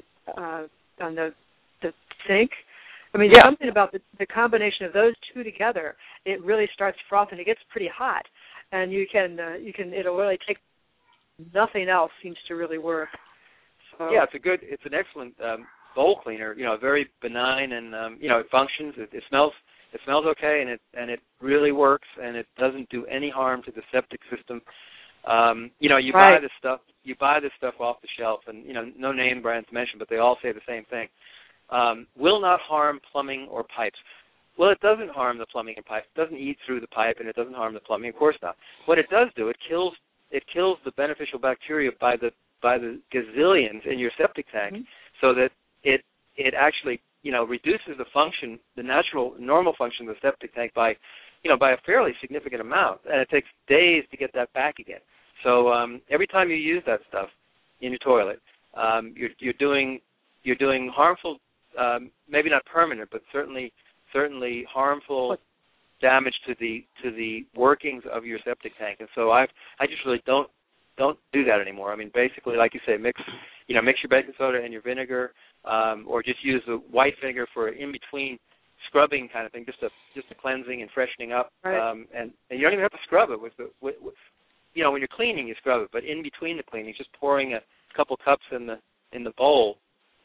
sink. I mean, there's something about the combination of those two together. It really starts frothing. It gets pretty hot, and it'll really take. Nothing else seems to really work. So. Yeah, it's an excellent bowl cleaner. Very benign, and it functions. It smells okay, and it really works, and it doesn't do any harm to the septic system. You buy this stuff off the shelf, and no name brands mentioned, but they all say the same thing. Will not harm plumbing or pipes. Well, it doesn't harm the plumbing and pipes. It doesn't eat through the pipe, and it doesn't harm the plumbing. Of course not. What it does do, it kills the beneficial bacteria by the gazillions in your septic tank, so that it actually reduces the function, the normal function of the septic tank by a fairly significant amount, and it takes days to get that back again. So every time you use that stuff in your toilet, you're doing harmful, maybe not permanent, but certainly harmful damage to the workings of your septic tank. And so I just really don't do that anymore. I mean, basically, like you say, mix your baking soda and your vinegar, or just use the white vinegar for an in-between scrubbing kind of thing, just a cleansing and freshening up. Right. And you don't even have to scrub it when you're cleaning, you scrub it, but in between the cleaning, just pouring a couple cups in the bowl,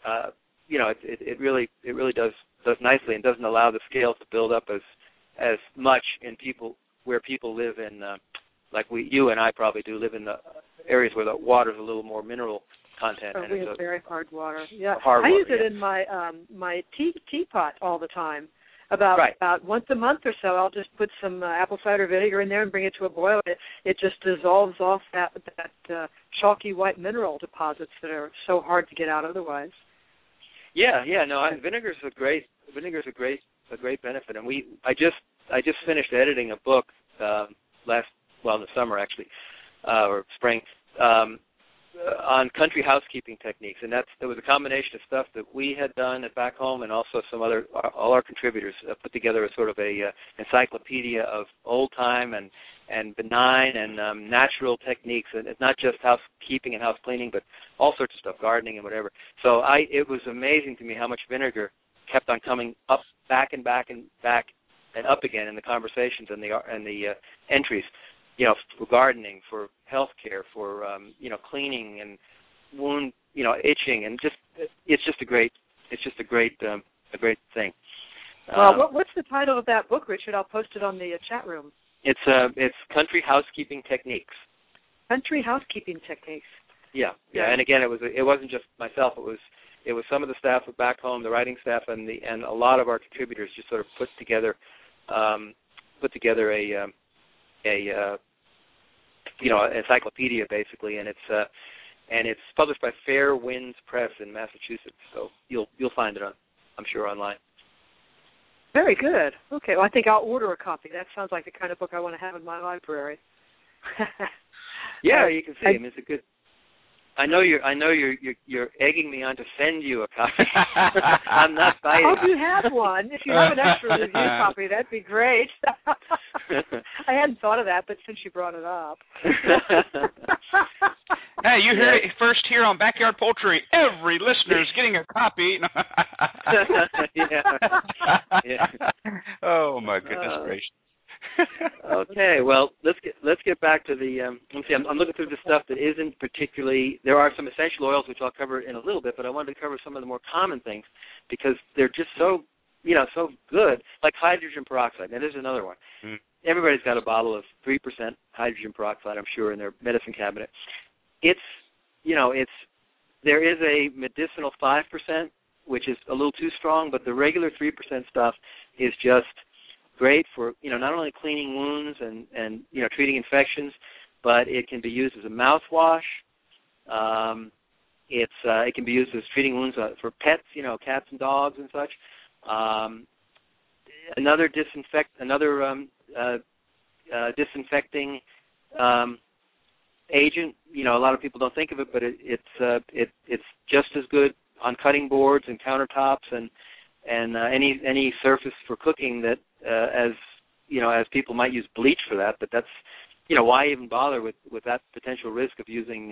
it really does nicely, and doesn't allow the scales to build up as much in where people live in, like you and I probably do, live in the areas where the water's a little more mineral content. Oh, we have very hard water. Yeah, I use it in my my teapot all the time. About once a month or so, I'll just put some apple cider vinegar in there and bring it to a boil. It just dissolves off that chalky white mineral deposits that are so hard to get out otherwise. Yeah, no, vinegar's a great benefit, and I just finished editing a book in the summer actually, or spring, on country housekeeping techniques, and there was a combination of stuff that we had done at back home, and also all our contributors put together a sort of a encyclopedia of old time and benign and natural techniques, and it's not just housekeeping and house cleaning, but all sorts of stuff, gardening and whatever. So it was amazing to me how much vinegar kept on coming up, back and back and back and up again in the conversations and the entries, for gardening, for healthcare, for cleaning and wound, itching, and it's just a great thing. Well, what's the title of that book, Richard? I'll post it on the chat room. It's Country Housekeeping Techniques. Country Housekeeping Techniques. Yeah. And again, it wasn't just myself. It was some of the staff back home, the writing staff, and a lot of our contributors just sort of put together encyclopedia basically, and it's published by Fair Winds Press in Massachusetts. So you'll find it I'm sure online. Very good. Okay, well I think I'll order a copy. That sounds like the kind of book I want to have in my library. Yeah, you can see. It's a good. I know you're egging me on to send you a copy. I'm not buying. I hope you have one. If you have an extra review copy, that'd be great. I hadn't thought of that, but since you brought it up. Hey, you heard it first here on Backyard Poultry. Every listener is getting a copy. Yeah. Oh my goodness gracious. Okay, well, let's get back to the. Let's see. I'm looking through the stuff that isn't particularly. There are some essential oils which I'll cover in a little bit, but I wanted to cover some of the more common things because they're just so so good, like hydrogen peroxide. Now, there's another one. Everybody's got a bottle of 3% hydrogen peroxide, I'm sure, in their medicine cabinet. There is a medicinal 5%, which is a little too strong, but the regular 3% stuff is just great for, not only cleaning wounds and treating infections, but it can be used as a mouthwash. It can be used as treating wounds for pets, cats and dogs and such. Another disinfecting agent. A lot of people don't think of it, but it's just as good on cutting boards and countertops and any surface for cooking that as people might use bleach for that. But that's why even bother with that potential risk of using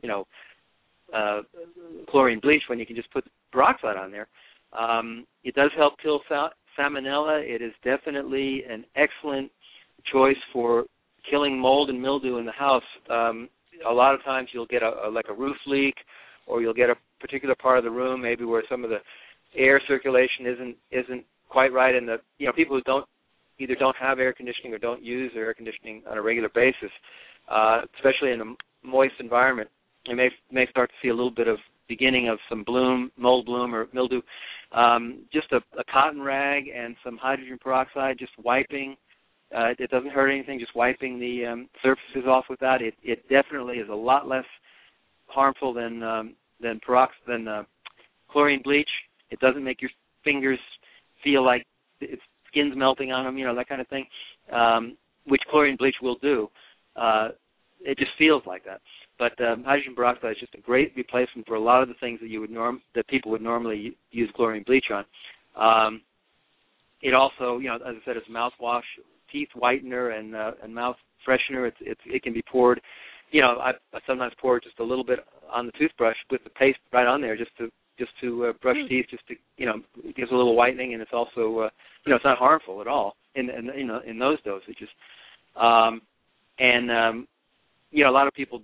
chlorine bleach when you can just put peroxide on there. It does help kill salmonella. It is definitely an excellent choice for killing mold and mildew in the house. A lot of times you'll get a roof leak, or you'll get a particular part of the room maybe where some of the air circulation isn't quite right, and people who either don't have air conditioning or don't use air conditioning on a regular basis, especially in a moist environment, you may start to see a little bit of beginning of some mold bloom or mildew. Just a cotton rag and some hydrogen peroxide, just wiping. It doesn't hurt anything, just wiping the surfaces off with that. It definitely is a lot less harmful than chlorine bleach. It doesn't make your fingers feel like skin's melting on them, that kind of thing, which chlorine bleach will do. It just feels like that. But hydrogen peroxide is just a great replacement for a lot of the things that people would normally use chlorine bleach on. It also, as I said, it's mouthwash, teeth whitener, and mouth freshener. It can be poured. I sometimes pour just a little bit on the toothbrush with the paste right on there, just to brush teeth, just to it gives a little whitening, and it's also it's not harmful at all in those dosages. A lot of people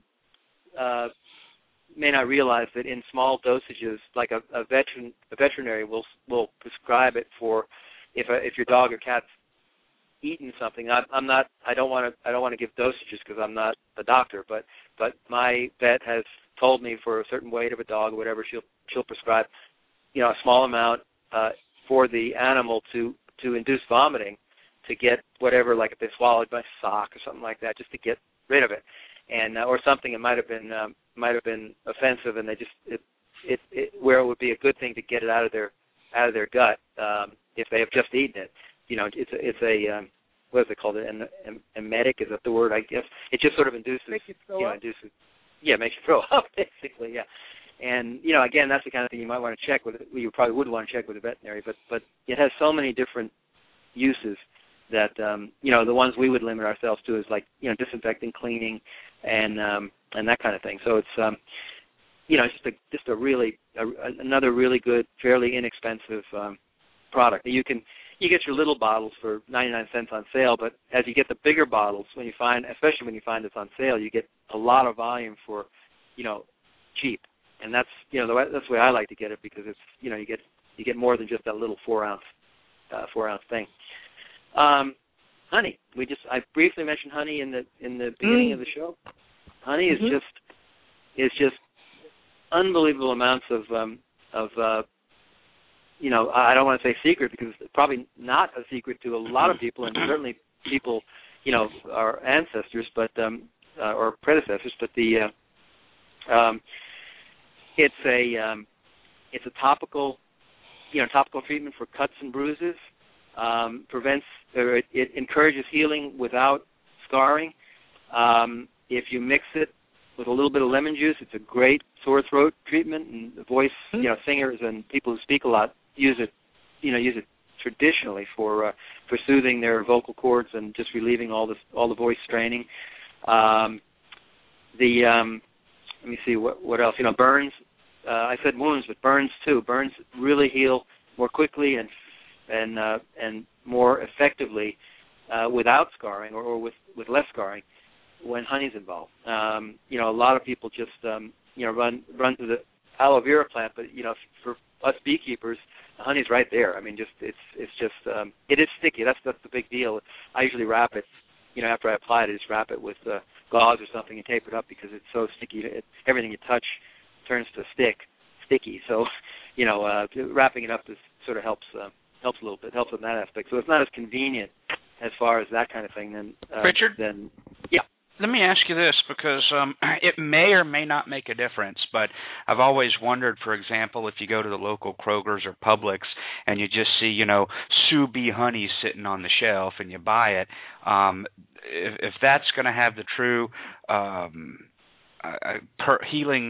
may not realize that in small dosages, like a veterinary will prescribe it for if your dog or cat's eaten something. I don't want to give dosages because I'm not a doctor, but my vet has told me for a certain weight of a dog or whatever, she'll prescribe a small amount for the animal to induce vomiting, to get whatever, like if they swallowed my sock or something like that, just to get rid of it, and or something that might have been offensive, and they just where it would be a good thing to get it out of their gut if they have just eaten it. It's a what is it called? An emetic, is that the word? I guess it just sort of induces. Makes you throw up. Makes you throw up, basically. Yeah. And again, that's the kind of thing you might want to check with. You probably would want to check with a veterinary, but it has so many different uses that the ones we would limit ourselves to is like disinfecting, cleaning, and that kind of thing. So it's it's just another really good, fairly inexpensive product. You get your little bottles for 99 cents on sale, but as you get the bigger bottles, especially when you find it's on sale, you get a lot of volume for cheap. And that's that's the way I like to get it, because it's you get more than just that little 4 ounce thing. Honey, I briefly mentioned honey in the beginning of the show. Honey is just unbelievable amounts of I don't want to say secret, because it's probably not a secret to a lot of people, and certainly people our ancestors, but or predecessors, but it's a topical treatment for cuts and bruises. It encourages healing without scarring. If you mix it with a little bit of lemon juice, it's a great sore throat treatment, and the voice, singers and people who speak a lot use it traditionally for soothing their vocal cords and just relieving all the voice straining. Let me see what else. Burns. I said wounds, but burns too. Burns really heal more quickly and more effectively without scarring or with less scarring when honey's involved. A lot of people just run to the aloe vera plant, but us beekeepers, the honey's right there. I mean, it is sticky. That's the big deal. I usually wrap it, after I apply it, I just wrap it with gauze or something and tape it up because it's so sticky. Everything you touch turns to sticky. So, wrapping it up sort of helps a little bit, helps in that aspect. So it's not as convenient as far as that kind of thing. Richard? Yeah. Let me ask you this, because it may or may not make a difference, but I've always wondered, for example, if you go to the local Kroger's or Publix and you just see, Sue Bee honey sitting on the shelf and you buy it, if that's going to have the true healing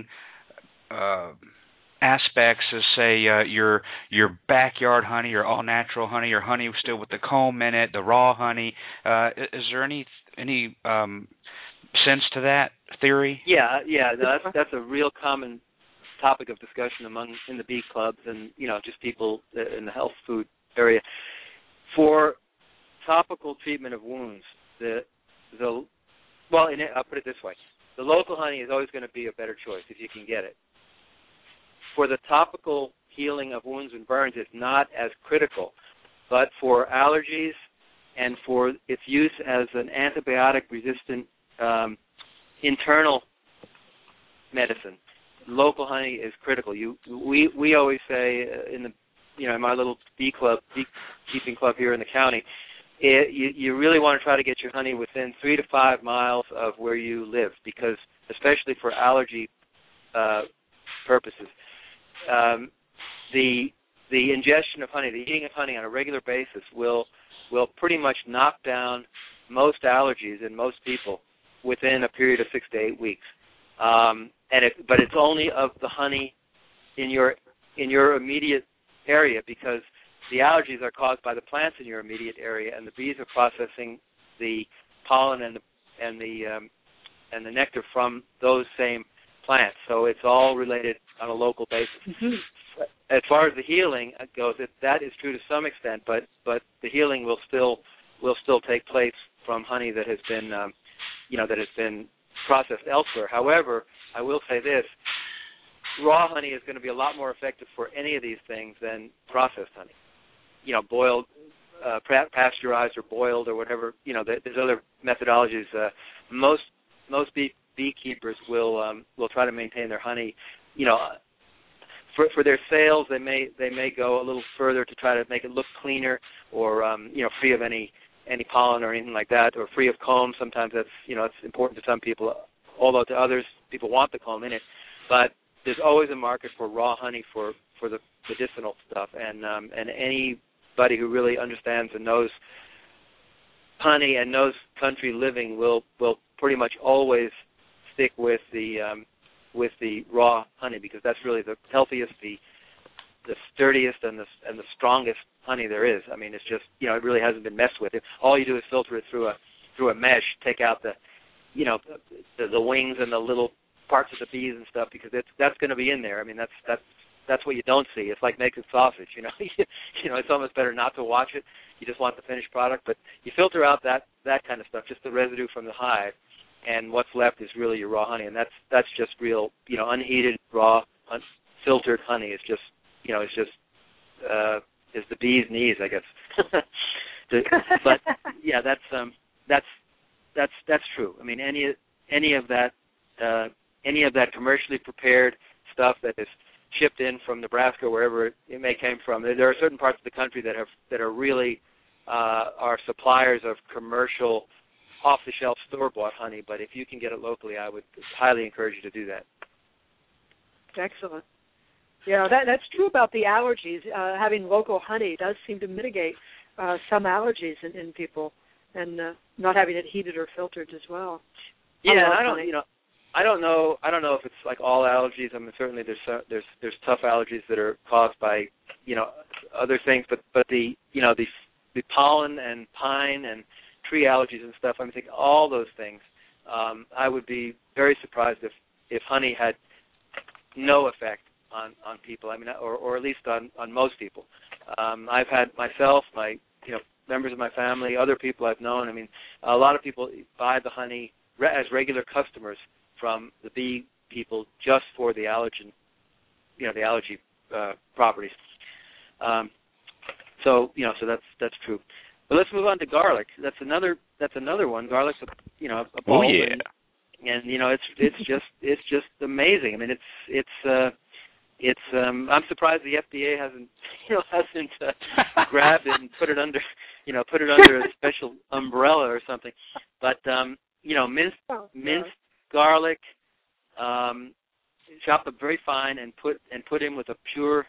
aspects as, say, your backyard honey, your all-natural honey, or honey still with the comb in it, the raw honey, is there any sense to that theory? Yeah. No, that's a real common topic of discussion in the bee clubs and just people in the health food area. For topical treatment of wounds, I'll put it this way: the local honey is always going to be a better choice if you can get it. For the topical healing of wounds and burns, it's not as critical, but for allergies and for its use as an antibiotic-resistant internal medicine, local honey is critical. We always say in my little beekeeping club here in the county, you really want to try to get your honey within 3 to 5 miles of where you live, because especially for allergy purposes, the ingestion of honey, the eating of honey on a regular basis will pretty much knock down most allergies in most people within a period of 6 to 8 weeks. But it's only of the honey in your immediate area, because the allergies are caused by the plants in your immediate area, and the bees are processing the pollen and the nectar from those same plants. So it's all related on a local basis. Mm-hmm. As far as the healing goes, that is true to some extent, but the healing will still take place from honey that has been processed elsewhere. However, I will say this: raw honey is going to be a lot more effective for any of these things than processed honey. Boiled, pasteurized, or boiled, or whatever. There's other methodologies. Most beekeepers will try to maintain their honey. For their sales, they may go a little further to try to make it look cleaner, or free of any pollen or anything like that, or free of comb. Sometimes that's it's important to some people, although to others, people want the comb in it. But there's always a market for raw honey for the medicinal stuff, and anybody who really understands and knows honey and knows country living will pretty much always stick with the raw honey, because that's really the healthiest, the sturdiest, and the strongest honey there is. I mean, it's just it really hasn't been messed with. All you do is filter it through a mesh, take out the wings and the little parts of the bees and stuff, because that's going to be in there. I mean, that's what you don't see. It's like making sausage. It's almost better not to watch it. You just want the finished product, but you filter out that kind of stuff, just the residue from the hive, and what's left is really your raw honey, and that's just real, unheated, raw, unfiltered honey. It's just, is the bee's knees, I guess. But yeah, that's true. I mean, any of that commercially prepared stuff that is shipped in from Nebraska, wherever it may came from. There are certain parts of the country that are really are suppliers of commercial, off-the-shelf, store-bought honey. But if you can get it locally, I would highly encourage you to do that. Excellent. Yeah, that's true about the allergies. Having local honey does seem to mitigate some allergies in people, and not having it heated or filtered as well. Yeah, I don't know if it's like all allergies. I mean, certainly there's tough allergies that are caused by other things, but the pollen and pine and tree allergies and stuff. I think all those things. I would be very surprised if honey had no effect on people. I mean, or at least on most people. I've had myself, members of my family, other people I've known. I mean, a lot of people buy the honey as regular customers from the bee people just for the allergen, the allergy properties. So that's true. But let's move on to garlic. That's another one. Garlic's a bulb. Oh yeah. And it's just amazing. I mean, it's I'm surprised the FDA hasn't grabbed it and put it under a special umbrella or something. But minced garlic, chopped up very fine and put in with a pure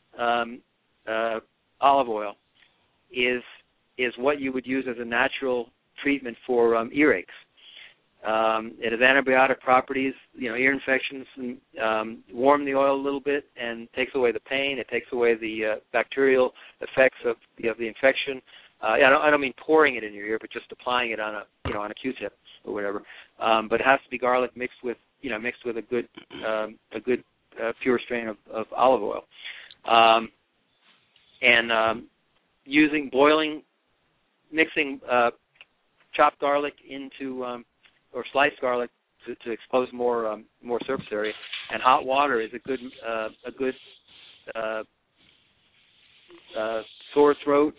olive oil is what you would use as a natural treatment for earaches. It has antibiotic properties, ear infections, and warm the oil a little bit and takes away the pain. It takes away the bacterial effects of the infection. I don't mean pouring it in your ear, but just applying it on a Q-tip or whatever. But it has to be garlic mixed with a good pure strain of olive oil, and mixing chopped garlic into or sliced garlic to expose more surface area, and hot water is a good sore throat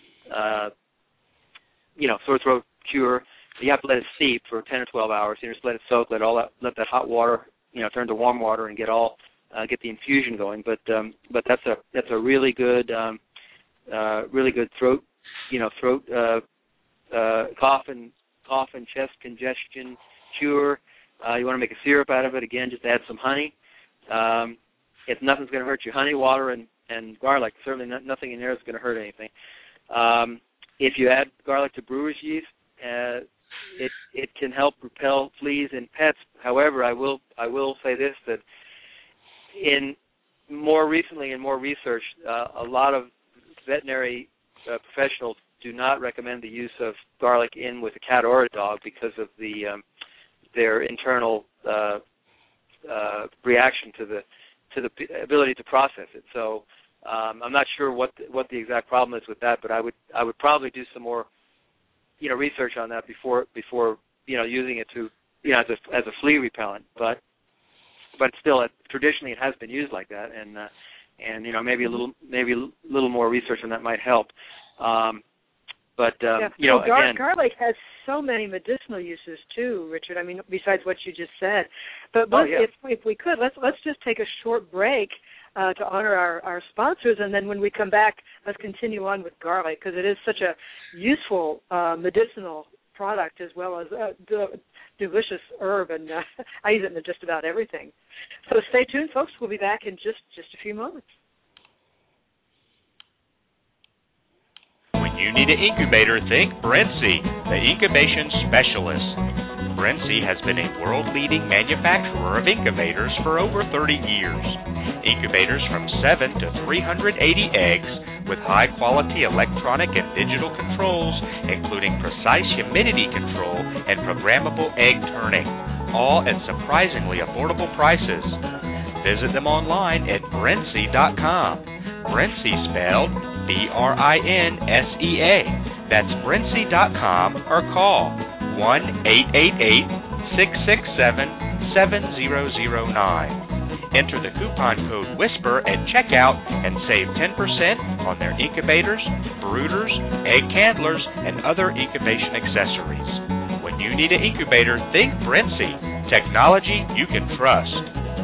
cure. You have to let it steep for 10 or 12 hours. You just let it soak, let that hot water turn to warm water and get the infusion going. But that's a really good throat cough and chest congestion cure. You want to make a syrup out of it. Again, just add some honey. If nothing's going to hurt you, honey, water, and garlic. Certainly nothing in there is going to hurt anything. If you add garlic to brewer's yeast, it can help repel fleas in pets. However, I will say this, that in more research, a lot of veterinary professionals do not recommend the use of garlic in with a cat or a dog because of their internal reaction to the ability to process it. So I'm not sure what the exact problem is with that, but I would probably do some more research on that before using it to as a flea repellent. But still, traditionally it has been used like that, and maybe a little more research on that might help. Again, garlic has so many medicinal uses too, Richard. I mean, besides what you just said. But if we could, let's just take a short break to honor our sponsors, and then when we come back, let's continue on with garlic, because it is such a useful medicinal product as well as a delicious herb, and I use it in just about everything. So stay tuned, folks. We'll be back in just a few moments. When you need an incubator, think Brentsy, the incubation specialist. Brentsy has been a world-leading manufacturer of incubators for over 30 years. Incubators from 7 to 380 eggs with high-quality electronic and digital controls, including precise humidity control and programmable egg turning, all at surprisingly affordable prices. Visit them online at Brentsy.com. Brentsy spelled BRINSEA. That's Brentsy.com or call 1-888-667-7009. Enter the coupon code WHISPER at checkout and save 10% on their incubators, brooders, egg candlers, and other incubation accessories. When you need an incubator, think Brentsy. Technology you can trust.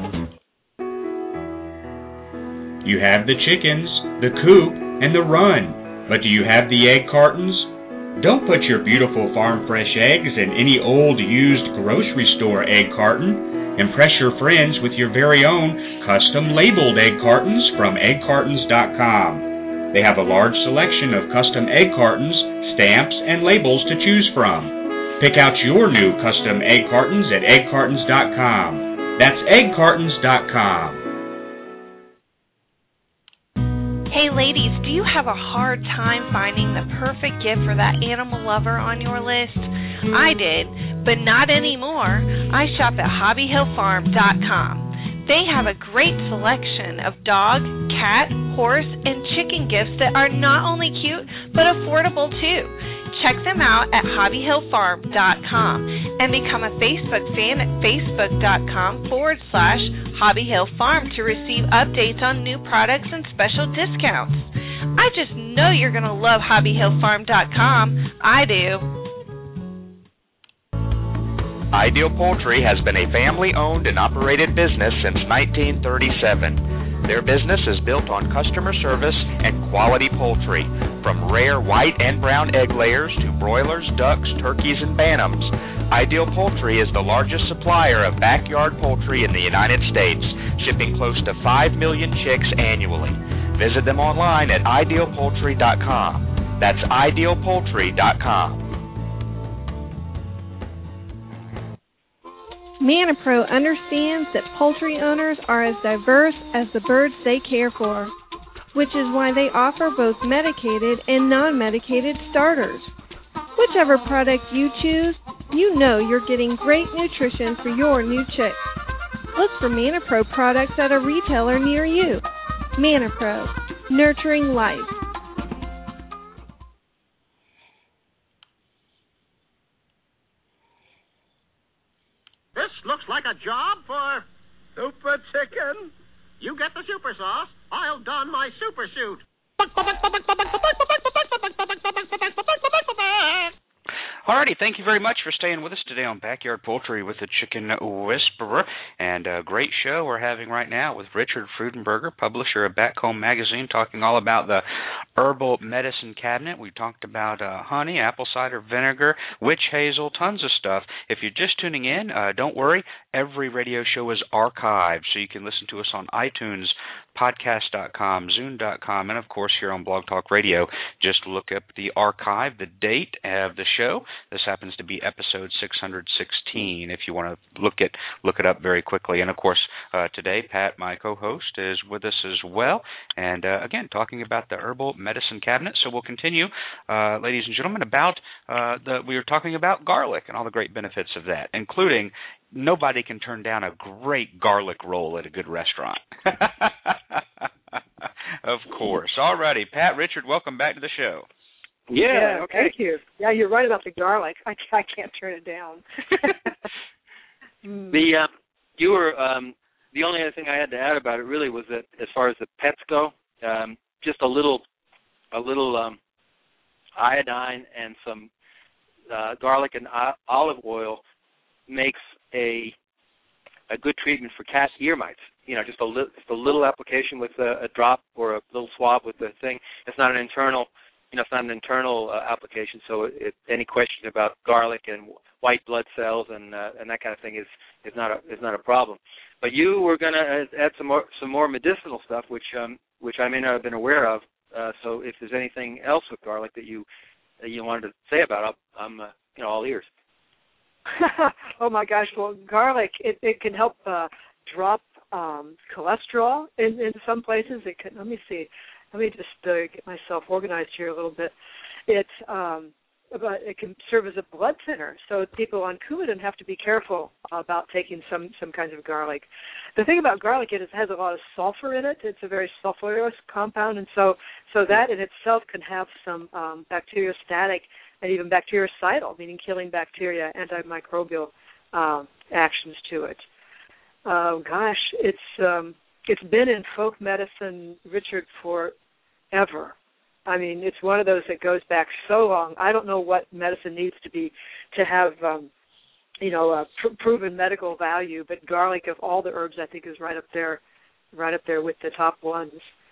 You have the chickens, the coop, and the run, but do you have the egg cartons? Don't put your beautiful farm fresh eggs in any old used grocery store egg carton. Impress your friends with your very own custom labeled egg cartons from eggcartons.com. They have a large selection of custom egg cartons, stamps, and labels to choose from. Pick out your new custom egg cartons at eggcartons.com. That's eggcartons.com. Hey ladies, do you have a hard time finding the perfect gift for that animal lover on your list? I did, but not anymore. I shop at hobbyhillfarm.com. They have a great selection of dog, cat, horse, and chicken gifts that are not only cute, but affordable too. Check them out at hobbyhillfarm.com and become a Facebook fan at facebook.com/hobbyhillfarm to receive updates on new products and special discounts. I just know you're going to love hobbyhillfarm.com. I do. Ideal Poultry has been a family-owned and operated business since 1937. Their business is built on customer service and quality poultry, from rare white and brown egg layers to broilers, ducks, turkeys, and bantams. Ideal Poultry is the largest supplier of backyard poultry in the United States, shipping close to 5 million chicks annually. Visit them online at idealpoultry.com. That's idealpoultry.com. ManaPro understands that poultry owners are as diverse as the birds they care for, which is why they offer both medicated and non-medicated starters. Whichever product you choose, you know you're getting great nutrition for your new chicks. Look for ManaPro products at a retailer near you. ManaPro, nurturing life. This looks like a job for Super Chicken. You get the super sauce, I'll don my super suit. Alrighty, thank you very much for staying with us today on Backyard Poultry with the Chicken Whisperer. And a great show we're having right now with Richard Freudenberger, publisher of Back Home Magazine, talking all about the herbal medicine cabinet. We talked about honey, apple cider vinegar, witch hazel, tons of stuff. If you're just tuning in, don't worry. Every radio show is archived, so you can listen to us on iTunes, podcast.com, Zune.com, and, of course, here on Blog Talk Radio. Just look up the archive, the date of the show. This happens to be episode 616 if you want to look it up very quickly. And, of course, today, Pat, my co-host, is with us as well. And, again, talking about the herbal medicine cabinet. So we'll continue, ladies and gentlemen, we were talking about garlic and all the great benefits of that, including nobody can turn down a great garlic roll at a good restaurant. Of course. All righty. Pat, Richard, welcome back to the show. Yeah, okay. Thank you. Yeah, you're right about the garlic. I can't turn it down. The only other thing I had to add about it really was that as far as the pets go, just a little iodine and some garlic and olive oil makes a good treatment for cat ear mites. You know, just a little application with a drop or a little swab with the thing. It's not an internal. It's not an internal application. So any question about garlic and white blood cells and that kind of thing is not a problem. But you were going to add some more medicinal stuff, which I may not have been aware of. So if there's anything else with garlic that you wanted to say about it, I'm all ears. Oh my gosh! Well, garlic it can help drop cholesterol in some places. It can. Let me see. Let me just get myself organized here a little bit. It can serve as a blood thinner, so people on Coumadin have to be careful about taking some kinds of garlic. The thing about garlic is it has a lot of sulfur in it. It's a very sulfurous compound, and so that in itself can have some bacteriostatic and even bactericidal, meaning killing bacteria, antimicrobial actions to it. Gosh, it's been in folk medicine, Richard, forever. I mean, it's one of those that goes back so long. I don't know what medicine needs to have proven medical value, but garlic of all the herbs, I think, is right up there with the top ones.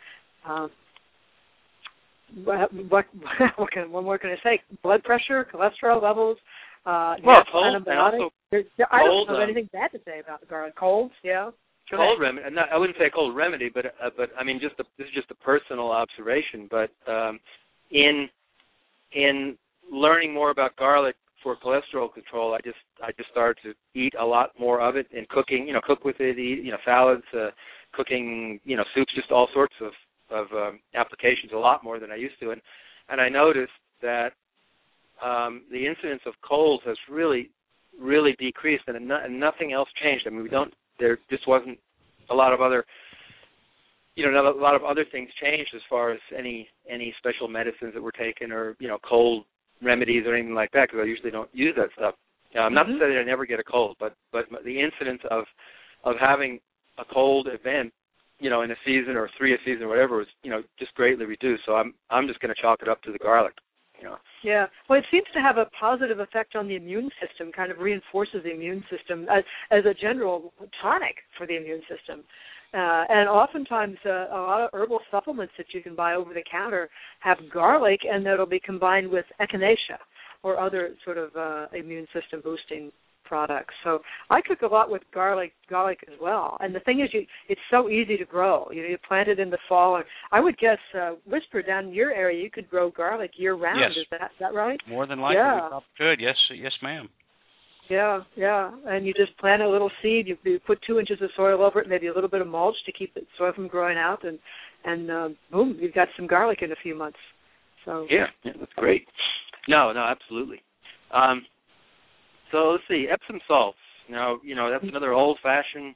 What more can I say? Blood pressure, cholesterol levels. Cold, and also I don't know anything bad to say about the garlic. Colds, yeah. Cold remedy. I wouldn't say a cold remedy, but I mean, this is just a personal observation. But in learning more about garlic for cholesterol control, I just started to eat a lot more of it in cooking. Cook with it, eat salads, cooking, soups, just all sorts of applications, a lot more than I used to. And I noticed that the incidence of colds has really, really decreased, and nothing else changed. I mean, there just wasn't a lot of other, a lot of other things changed as far as any special medicines that were taken or, cold remedies or anything like that because I usually don't use that stuff. Not to say that I never get a cold, but the incidence of having a cold event, in a season or 3 a season or whatever was, just greatly reduced. So I'm just going to chalk it up to the garlic. Yeah. Well, it seems to have a positive effect on the immune system, kind of reinforces the immune system as a general tonic for the immune system. And oftentimes a lot of herbal supplements that you can buy over the counter have garlic, and that'll be combined with echinacea or other sort of immune system boosting products. So I cook a lot with garlic as well. And the thing is, it's so easy to grow. You plant it in the fall. Or I would guess, Whisper, down in your area, you could grow garlic year-round. Yes. Is that right? More than likely, yeah. we probably could. Yes, ma'am. Yeah. And you just plant a little seed. You put 2 inches of soil over it, maybe a little bit of mulch to keep the soil from growing out, and boom, you've got some garlic in a few months. So yeah, that's great. No, absolutely. So let's see, Epsom salts. Now, that's another old-fashioned,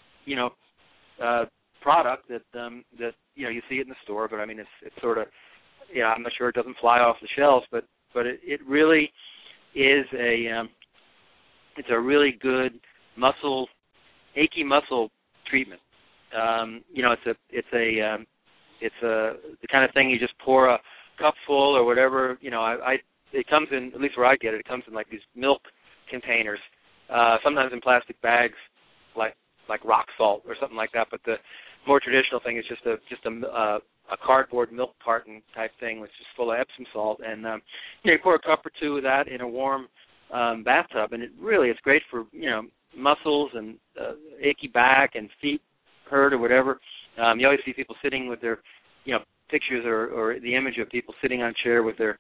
product that you see it in the store. But I mean, it's sort of, I'm not sure it doesn't fly off the shelves, but it really is it's a really good achy muscle treatment. It's the kind of thing you just pour a cup full or whatever. It comes in, at least where I get it, it comes in like these milk containers, sometimes in plastic bags, like rock salt or something like that. But the more traditional thing is just a cardboard milk carton type thing, which is full of Epsom salt, and you pour a cup or two of that in a warm bathtub, and it's great for muscles and achy back and feet hurt or whatever. You always see people sitting with their pictures or the image of people sitting on a chair with their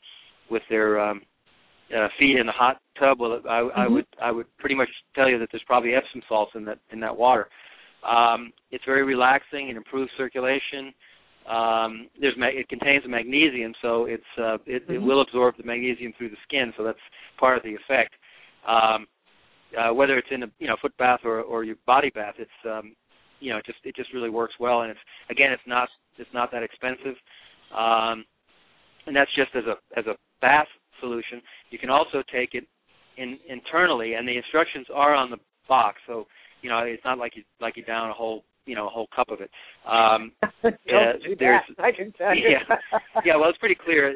feet in a hot tub. Well, I would pretty much tell you that there's probably Epsom salts in that water. It's very relaxing and improves circulation. It contains magnesium, so it will absorb the magnesium through the skin. So that's part of the effect. Whether it's in a foot bath or your body bath, it just really works well. And it's not that expensive. And that's just as a bath solution. You can also take it internally, and the instructions are on the box. So it's not like you down a whole cup of it. Don't do that. I can tell you. Yeah. Well, it's pretty clear.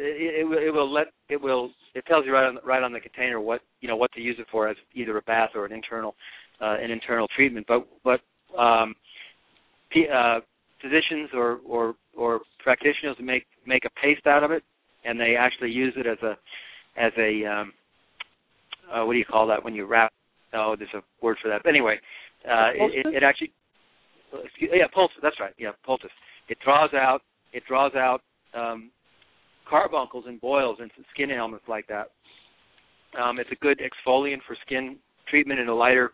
It tells you right on the container what to use it for as either a bath or an internal treatment. But physicians or practitioners make a paste out of it, and they actually use it as a what do you call that when you wrap? Oh, there's a word for that. But anyway, it actually. Poultice. That's right. Yeah, poultice. It draws out carbuncles and boils and skin ailments like that. It's a good exfoliant for skin treatment in a lighter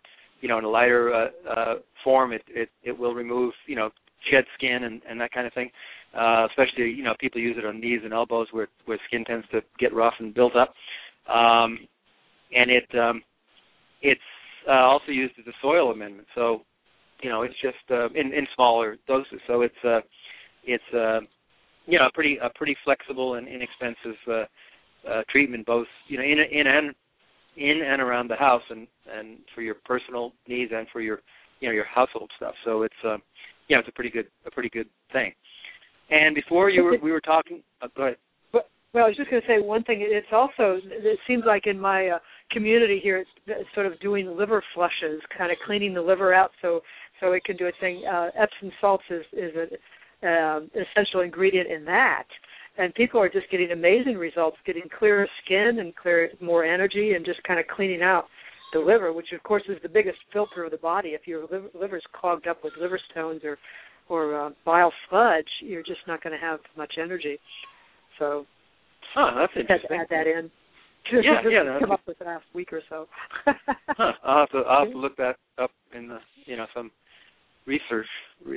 form. It will remove shed skin and that kind of thing. Especially people use it on knees and elbows where skin tends to get rough and built up. And it's also used as a soil amendment. So. It's just in smaller doses, so it's a pretty flexible and inexpensive treatment, both in and around the house, and for your personal needs and for your household stuff. So it's it's a pretty good thing. And before we were talking, go ahead. Well, I was just going to say one thing. It seems like in my community here, it's sort of doing liver flushes, kind of cleaning the liver out so it can do its thing. Epsom salts is an essential ingredient in that. And people are just getting amazing results, getting clearer skin and more energy, and just kind of cleaning out the liver, which, of course, is the biggest filter of the body. If your liver's clogged up with liver stones or bile sludge, you're just not going to have much energy. So that's interesting. I had to add that in. Come up with the last week or so. I'll have to look that up in some resource,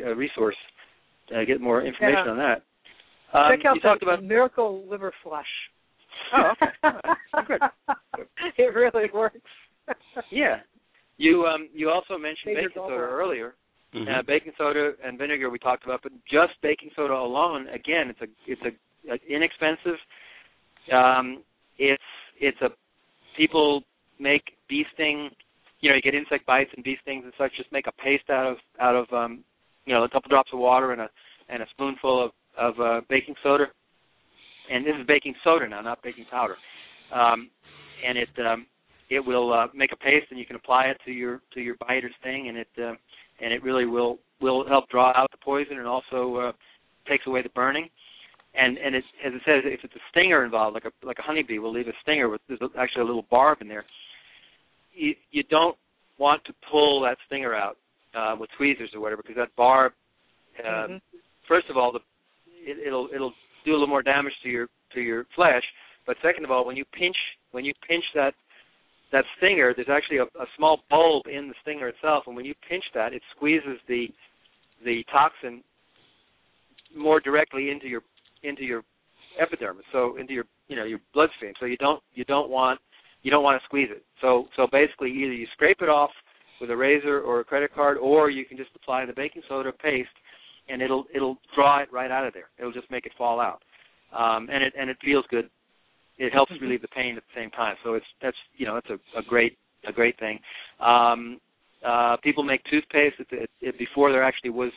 get more information on that. Check out you talked about Miracle Liver Flush. Oh, okay. All right. Good. It really works. Yeah. You also mentioned baking soda earlier. Mm-hmm. Baking soda and vinegar we talked about, but just baking soda alone, again, it's inexpensive. people make bee sting. You get insect bites and bee stings and such. Just make a paste out of a couple drops of water and a spoonful of baking soda. And this is baking soda now, not baking powder. And it will make a paste, and you can apply it to your bite or sting, and it really will help draw out the poison and also takes away the burning. And it, as it says, if it's a stinger involved, like a honeybee will leave a stinger there's actually a little barb in there. You don't want to pull that stinger out with tweezers or whatever, because that barb, first of all, it'll do a little more damage to your flesh. But second of all, when you pinch that stinger, there's actually a small bulb in the stinger itself, and when you pinch that, it squeezes the toxin more directly into your epidermis, so into your bloodstream. So you don't want to squeeze it. So basically, either you scrape it off with a razor or a credit card, or you can just apply the baking soda paste, and it'll draw it right out of there. It'll just make it fall out, and it feels good. It helps relieve the pain at the same time. So that's a great thing. People make toothpaste. Before there actually was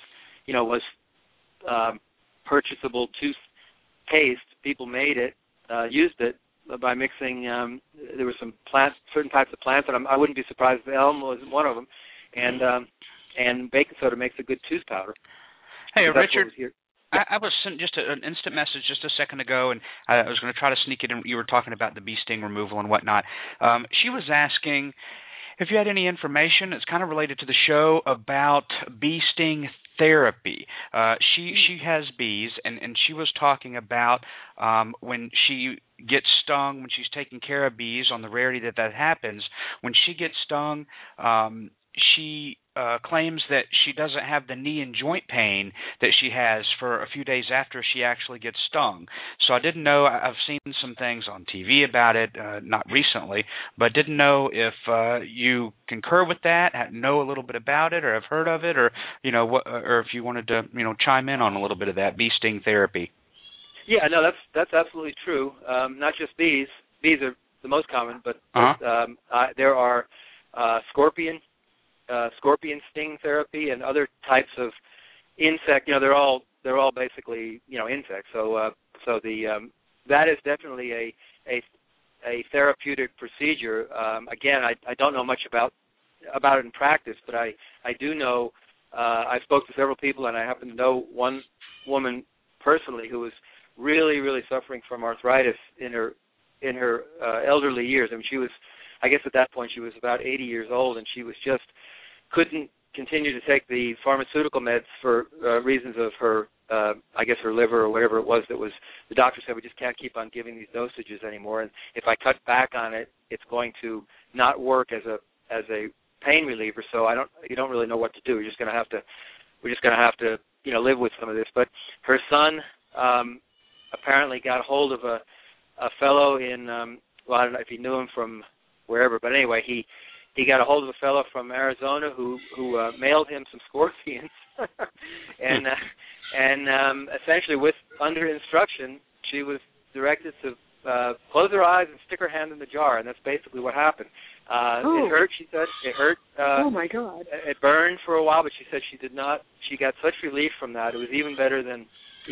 purchasable toothpaste, people made it, used it by mixing. There were some certain types of plants, and I wouldn't be surprised if elm was one of them. And baking soda makes a good tooth powder. Hey, Richard. I was sent just an instant message just a second ago, and I was going to try to sneak it in. You were talking about the bee sting removal and whatnot. She was asking if you had any information. It's kind of related to the show about bee sting therapy. She has bees, and she was talking about when she gets stung, when she's taking care of bees, on the rarity that happens. When she gets stung, she claims that she doesn't have the knee and joint pain that she has for a few days after she actually gets stung. So I didn't know. I've seen some things on TV about it, not recently, but didn't know if you concur with that, know a little bit about it, or have heard of it, or or if you wanted to chime in on a little bit of that bee sting therapy. Yeah, no, that's absolutely true. Not just bees. Bees are the most common, but there are scorpion sting therapy and other types of insect. They're all basically insects. So that is definitely a therapeutic procedure. Again, I don't know much about it in practice, but I do know. I spoke to several people, and I happen to know one woman personally who was really, really suffering from arthritis in her elderly years. I mean, I guess at that point she was about 80 years old, and she was just couldn't continue to take the pharmaceutical meds for reasons of her, I guess her liver or whatever it was. The doctor said, we just can't keep on giving these dosages anymore, and if I cut back on it, it's going to not work as a pain reliever. So you don't really know what to do. We're just going to have to live with some of this. But her son apparently got a hold of a fellow in I don't know if he knew him from wherever, but anyway, he got a hold of a fellow from Arizona who mailed him some scorpions, and essentially under instruction, she was directed to close her eyes and stick her hand in the jar, and that's basically what happened. It hurt, she said. It hurt. Oh my God! It burned for a while, but she said she did not. She got such relief from that. It was even better than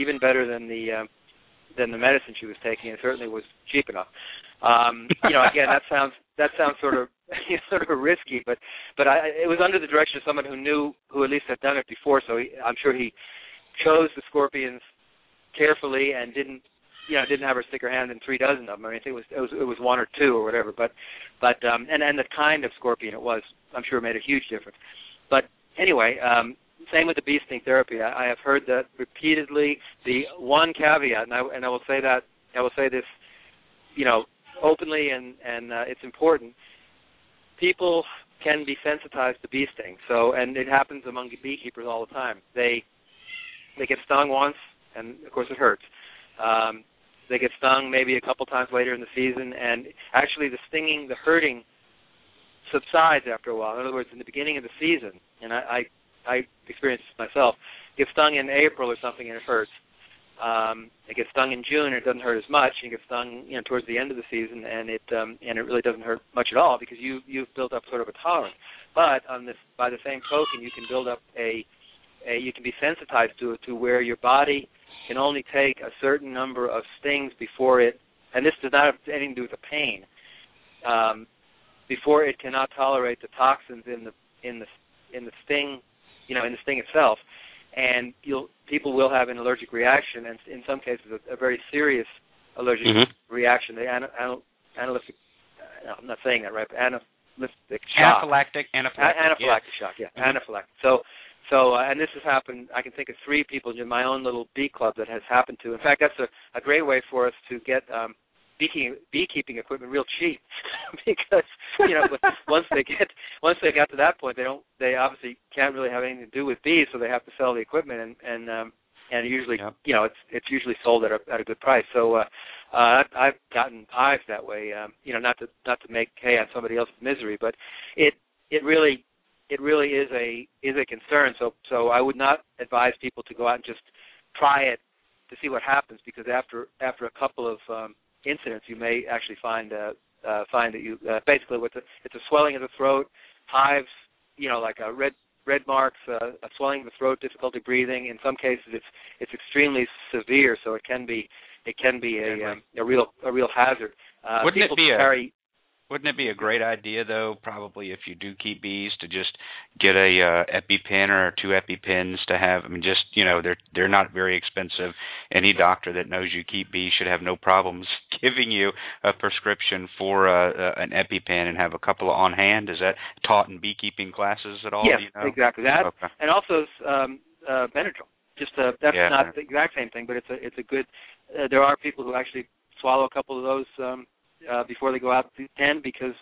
the medicine she was taking. It certainly was cheap enough. Again, that sounds sort of risky, but it was under the direction of someone who at least had done it before. So I'm sure he chose the scorpions carefully and didn't have her stick her hand in 3 dozen of them. I mean, I think it was 1 or 2 or whatever. But and the kind of scorpion it was, I'm sure, made a huge difference. But anyway. Same with the bee sting therapy. I have heard that repeatedly. The one caveat, and I will say this, openly, and it's important. People can be sensitized to bee sting. So, and it happens among beekeepers all the time. They get stung once, and of course it hurts. They get stung maybe a couple times later in the season, and actually the hurting subsides after a while. In other words, in the beginning of the season, and I experienced this myself, get stung in April or something and it hurts. It gets stung in June, and it doesn't hurt as much. You get stung, towards the end of the season, and it really doesn't hurt much at all because you've built up sort of a tolerance. But by the same token, you can build up you can be sensitized to it to where your body can only take a certain number of stings before it, and this does not have anything to do with the pain, before it cannot tolerate the toxins in the sting, in the sting itself, and people will have an allergic reaction, and in some cases a very serious allergic reaction. The anaphylactic, I'm not saying that right, but anaphylactic shock. Anaphylactic shock, yeah, anaphylactic. So, and this has happened, I can think of 3 people in my own little bee club that has happened to. In fact, that's a great way for us to get beekeeping equipment real cheap because, once they got to that point, they obviously can't really have anything to do with bees, so they have to sell the equipment and usually, it's usually sold at a good price. So, I've gotten hives that way, not to make hay on somebody else's misery, but it really is a concern. So I would not advise people to go out and just try it to see what happens, because after a couple of incidents, you may actually find that you basically it's a swelling of the throat, hives, like a red marks, a swelling of the throat, difficulty breathing. In some cases, it's extremely severe, so it can be a real hazard. Wouldn't it be a great idea, though, probably if you do keep bees, to just get a EpiPen or 2 EpiPens to have? I mean, just, they're not very expensive. Any doctor that knows you keep bees should have no problems giving you a prescription for an EpiPen and have a couple on hand. Is that taught in beekeeping classes at all? Yes, do you know? Exactly. That, okay. And also Benadryl. That's not the exact same thing, but it's a good. There are people who actually swallow a couple of those before they go out to 10 because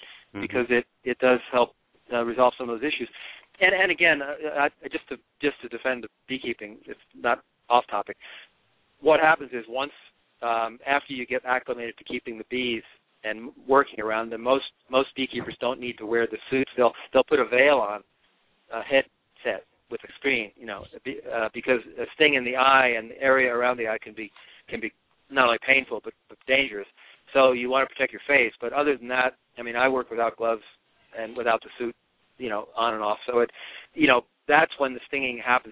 it does help resolve some of those issues. And again, just to defend the beekeeping, it's not off topic. What happens is once after you get acclimated to keeping the bees and working around them, most beekeepers don't need to wear the suits. They'll put a veil on, a headset with a screen, because a sting in the eye and the area around the eye can be not only painful but dangerous. So you want to protect your face, but other than that, I mean, I work without gloves and without the suit, on and off. So that's when the stinging happens.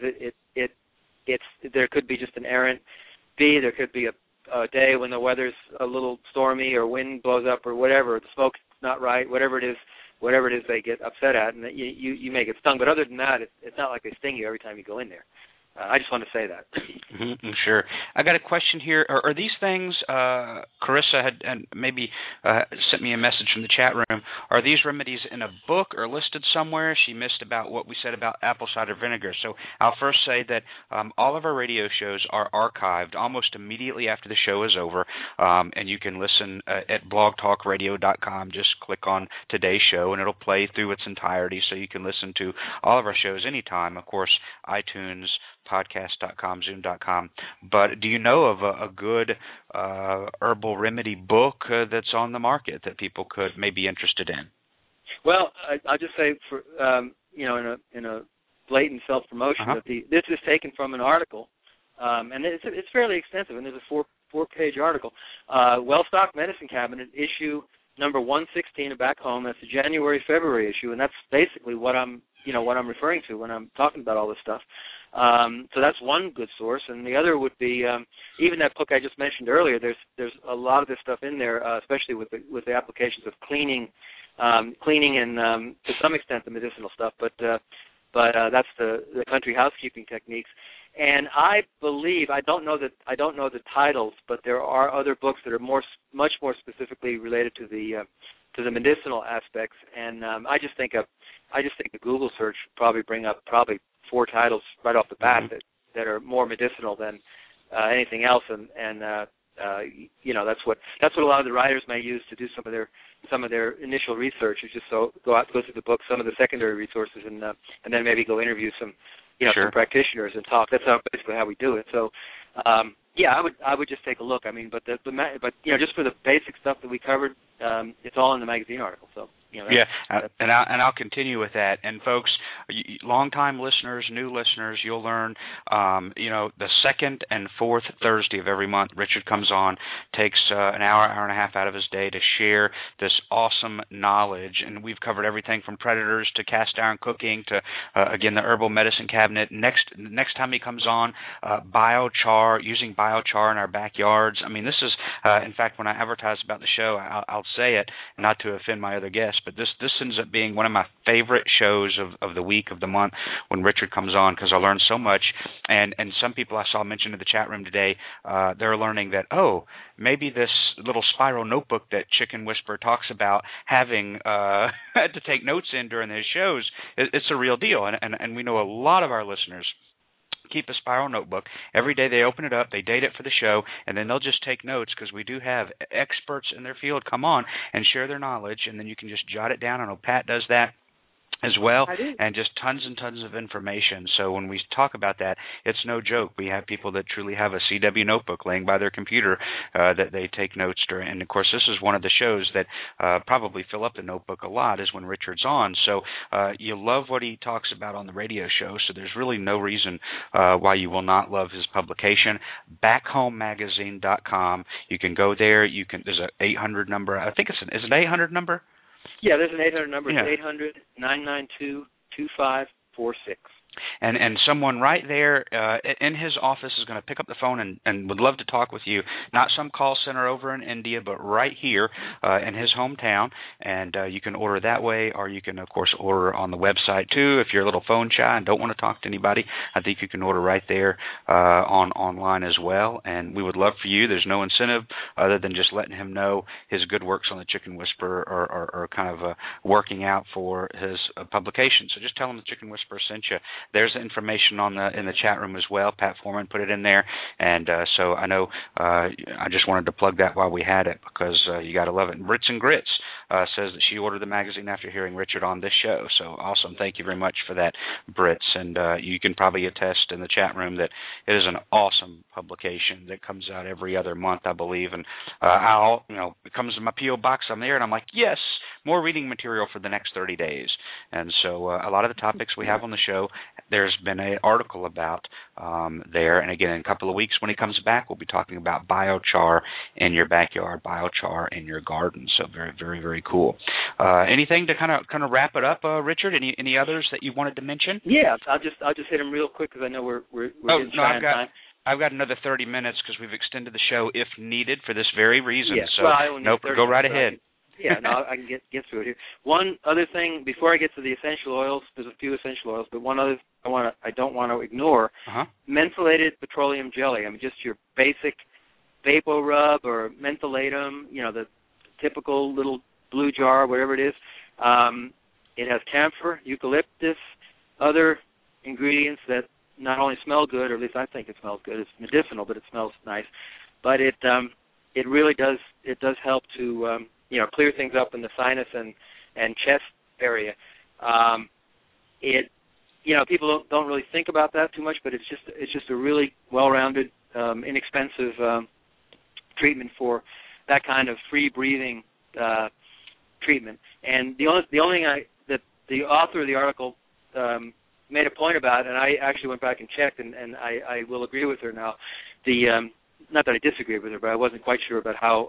There could be just an errant bee. There could be a day when the weather's a little stormy or wind blows up or whatever. The smoke's not right. Whatever it is they get upset at, and you may get stung. But other than that, it's not like they sting you every time you go in there. I just want to say that. Sure. I got a question here. Are these things, Carissa had and maybe sent me a message from the chat room, are these remedies in a book or listed somewhere? She missed about what we said about apple cider vinegar. So I'll first say that all of our radio shows are archived almost immediately after the show is over, and you can listen at blogtalkradio.com. Just click on today's show, and it'll play through its entirety, so you can listen to all of our shows anytime. Of course, iTunes, podcast.com, zoom.com. But do you know of a good herbal remedy book that's on the market that people could may be interested in? Well, I'll just say, for in a blatant self-promotion, that this is taken from an article, and it's fairly extensive, and there's a four-page article. Wellstock Medicine Cabinet, issue number 116 back home. That's the January-February issue, and that's basically what I'm referring to when I'm talking about all this stuff. So that's one good source, and the other would be even that book I just mentioned earlier. There's a lot of this stuff in there, especially with the applications of cleaning and to some extent the medicinal stuff. But that's the country housekeeping techniques. And I believe I don't know the titles, but there are other books that are much more specifically related to the medicinal aspects. And I just think a Google search probably bring up 4 titles right off the bat that are more medicinal than anything else, and that's what a lot of the writers may use to do some of their initial research. Is just go through the book, some of the secondary resources, and then maybe go interview some some practitioners and talk. That's basically how we do it. So Yeah, I would just take a look. I mean, but just for the basic stuff that we covered, it's all in the magazine article. So. And I'll continue with that. And folks, longtime listeners, new listeners, you'll learn, the second and fourth Thursday of every month, Richard comes on, takes an hour and a half out of his day to share this awesome knowledge. And we've covered everything from predators to cast iron cooking to, again, the herbal medicine cabinet. Next time he comes on, biochar, using biochar in our backyards. I mean, this is, in fact, when I advertise about the show, I'll say it, not to offend my other guests, but this ends up being one of my favorite shows of the week, of the month, when Richard comes on, because I learn so much. And some people I saw mentioned in the chat room today, they're learning that, maybe this little spiral notebook that Chicken Whisperer talks about having to take notes in during his shows, it's a real deal. And we know a lot of our listeners keep a spiral notebook. Every day they open it up, they date it for the show, and then they'll just take notes, because we do have experts in their field come on and share their knowledge, and then you can just jot it down. I know Pat does that as well, and just tons and tons of information. So when we talk about that, it's no joke. We have people that truly have a CW notebook laying by their computer that they take notes during. And, of course, this is one of the shows that probably fill up the notebook a lot, is when Richard's on. So you love what he talks about on the radio show, so there's really no reason why you will not love his publication. BackHomeMagazine.com. You can go there. There's an 800 number. I think is it an 800 number? Yeah, there's an 800 number. It's 800-992-2546. And someone right there in his office is going to pick up the phone and would love to talk with you. Not some call center over in India, but right here in his hometown. And you can order that way, or you can, of course, order on the website too. If you're a little phone shy and don't want to talk to anybody, I think you can order right there online as well. And we would love for you. There's no incentive other than just letting him know his good works on the Chicken Whisperer are kind of working out for his publication. So just tell him the Chicken Whisperer sent you. There's information in the chat room as well. Pat Foreman put it in there, and so I know I just wanted to plug that while we had it, because you got to love it. And Brits and Grits says that she ordered the magazine after hearing Richard on this show. So awesome. Thank you very much for that, Brits. And you can probably attest in the chat room that it is an awesome publication that comes out every other month, I believe. And it comes in my P.O. box. I'm there, and I'm like, yes, more reading material for the next 30 days. And so a lot of the topics we have on the show, there's been an article about there. And again, in a couple of weeks when he comes back, we'll be talking about biochar in your backyard, biochar in your garden. So very, very, very cool. Anything to kind of wrap it up, Richard? Any others that you wanted to mention? Yeah, I'll just hit them real quick, because I know we're getting shy on time. I've got another 30 minutes because we've extended the show if needed for this very reason. Yeah. So go right ahead. Yeah, no, I can get through it here. One other thing before I get to the essential oils, there's a few essential oils, but one other I don't want to ignore: mentholated petroleum jelly. I mean, just your basic Vapo Rub or mentholatum, the typical little blue jar, whatever it is. It has camphor, eucalyptus, other ingredients that not only smell good, or at least I think it smells good. It's medicinal, but it smells nice. But it really does help to clear things up in the sinus and chest area. People don't really think about that too much, but it's just a really well-rounded, inexpensive treatment for that kind of free breathing treatment. And the only thing that the author of the article made a point about, and I actually went back and checked, and I will agree with her now. Not that I disagree with her, but I wasn't quite sure about how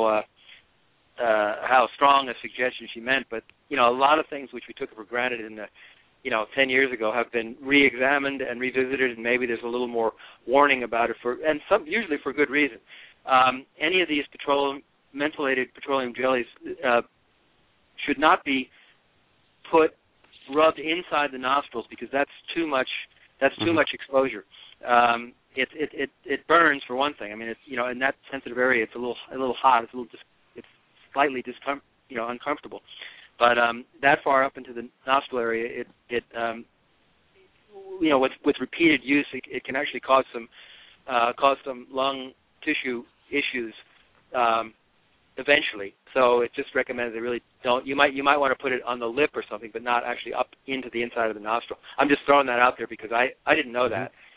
strong a suggestion she meant, but a lot of things which we took for granted in the 10 years ago have been re-examined and revisited, and maybe there's a little more warning about it usually for good reason. Any of these mentholated petroleum jellies should not be rubbed inside the nostrils, because that's too much exposure. It burns, for one thing. I mean, in that sensitive area, it's a little hot. It's slightly uncomfortable. But that far up into the nostril area, with repeated use, it can actually cause some lung tissue issues eventually. So it just recommends they really don't. You might want to put it on the lip or something, but not actually up into the inside of the nostril. I'm just throwing that out there because I didn't know that.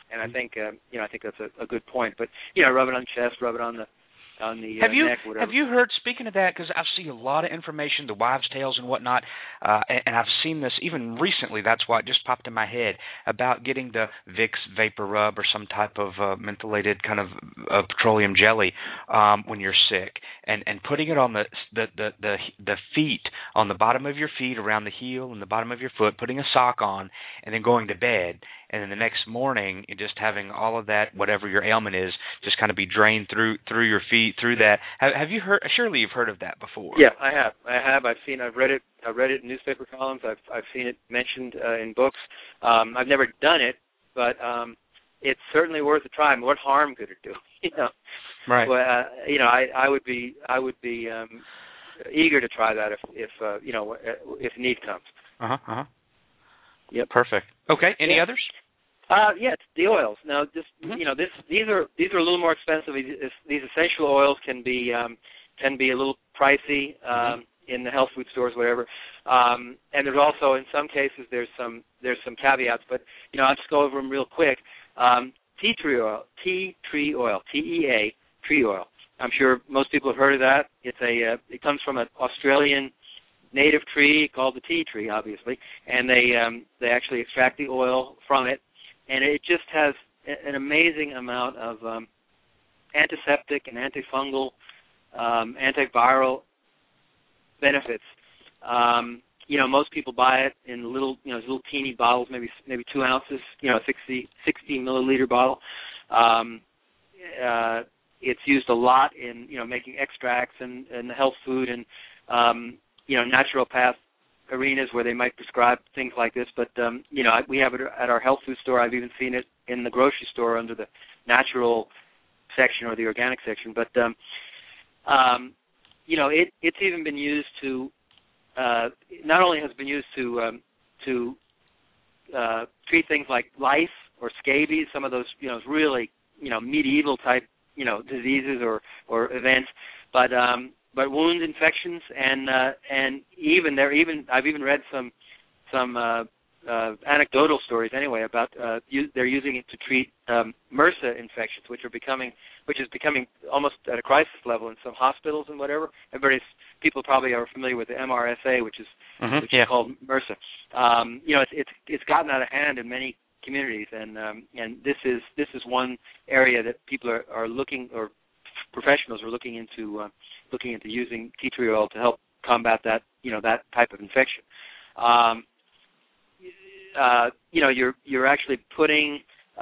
And I think I think that's a good point. But rub it on the chest, rub it on the neck, whatever. Have you heard, speaking of that, because I see a lot of information, the wives' tales and whatnot, and I've seen this even recently, that's why it just popped in my head, about getting the Vicks Vapor Rub or some type of mentholated kind of petroleum jelly when you're sick, and putting it on the feet, on the bottom of your feet, around the heel and the bottom of your foot, putting a sock on, and then going to bed. And then the next morning, just having all of that, whatever your ailment is, just kind of be drained through your feet, through that. Have you heard? Surely you've heard of that before. Yeah, I have. I've read it in newspaper columns. I've seen it mentioned in books. I've never done it, but it's certainly worth a try. What harm could it do? Right. Well, I would be eager to try that if need comes. Yep. Perfect. Okay. Any others? It's the oils. Now, just these are a little more expensive. These essential oils can be a little pricey in the health food stores, whatever. And there's also, in some cases, there's some caveats. But I'll just go over them real quick. Tea tree oil, TEA, tree oil. I'm sure most people have heard of that. It comes from an Australian native tree called the tea tree, obviously, and they actually extract the oil from it, and it just has an amazing amount of antiseptic and antifungal, antiviral benefits. Most people buy it in little teeny bottles, maybe 2 ounces, 60 milliliter bottle. It's used a lot in making extracts and the health food and naturopath arenas where they might prescribe things like this. But we have it at our health food store. I've even seen it in the grocery store under the natural section or the organic section. But it's even been used to not only has it been used to treat things like lice or scabies, some of those really medieval type diseases or events, but wound infections and I've even read some anecdotal stories anyway about they're using it to treat MRSA infections, which is becoming almost at a crisis level in some hospitals and whatever. People probably are familiar with the MRSA, which is called MRSA. It's gotten out of hand in many communities, and this is one area that people are looking, or professionals are looking into using tea tree oil to help combat that that type of infection. You're actually putting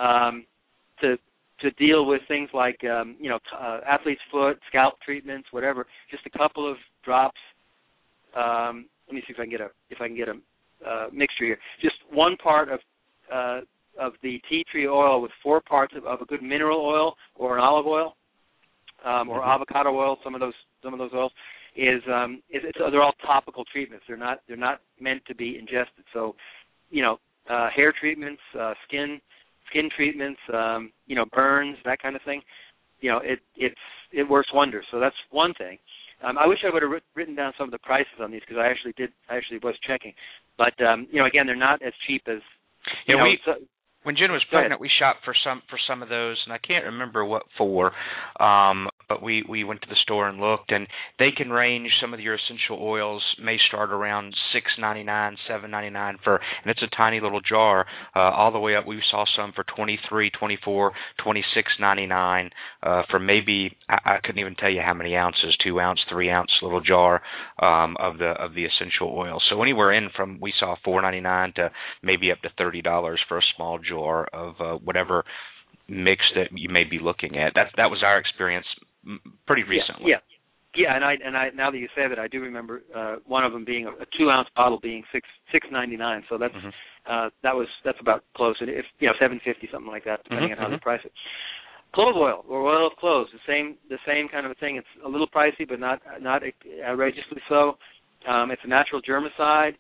to deal with things like athlete's foot, scalp treatments, whatever. Just a couple of drops. Let me see if I can get a mixture here. Just 1 part of the tea tree oil with 4 parts of a good mineral oil or an olive oil. Or avocado oil, some of those oils, they're all topical treatments. They're not meant to be ingested. So, hair treatments, skin treatments, burns, that kind of thing. It works wonders. So that's one thing. I wish I would have written down some of the prices on these because I actually was checking. But again, they're not as cheap as. When Jen was pregnant, we shopped for some of those, and I can't remember what for, but we went to the store and looked, and they can range. Some of your essential oils may start around $6.99, $7.99 and it's a tiny little jar, all the way up. We saw some for $23, $24, $26.99 for maybe I couldn't even tell you how many ounces, 2 ounce, 3 ounce little jar of the essential oil. So anywhere in from we saw $4.99 to maybe up to $30 for a small jar of whatever mix that you may be looking at. That was our experience pretty recently. And I now that you say that, I do remember one of them being a 2 ounce bottle being $6.99. So that's that's about close. If $7.50 something like that, depending on how they price it. Clove oil or oil of cloves, the same kind of a thing. It's a little pricey, but not outrageously so. It's a natural germicide.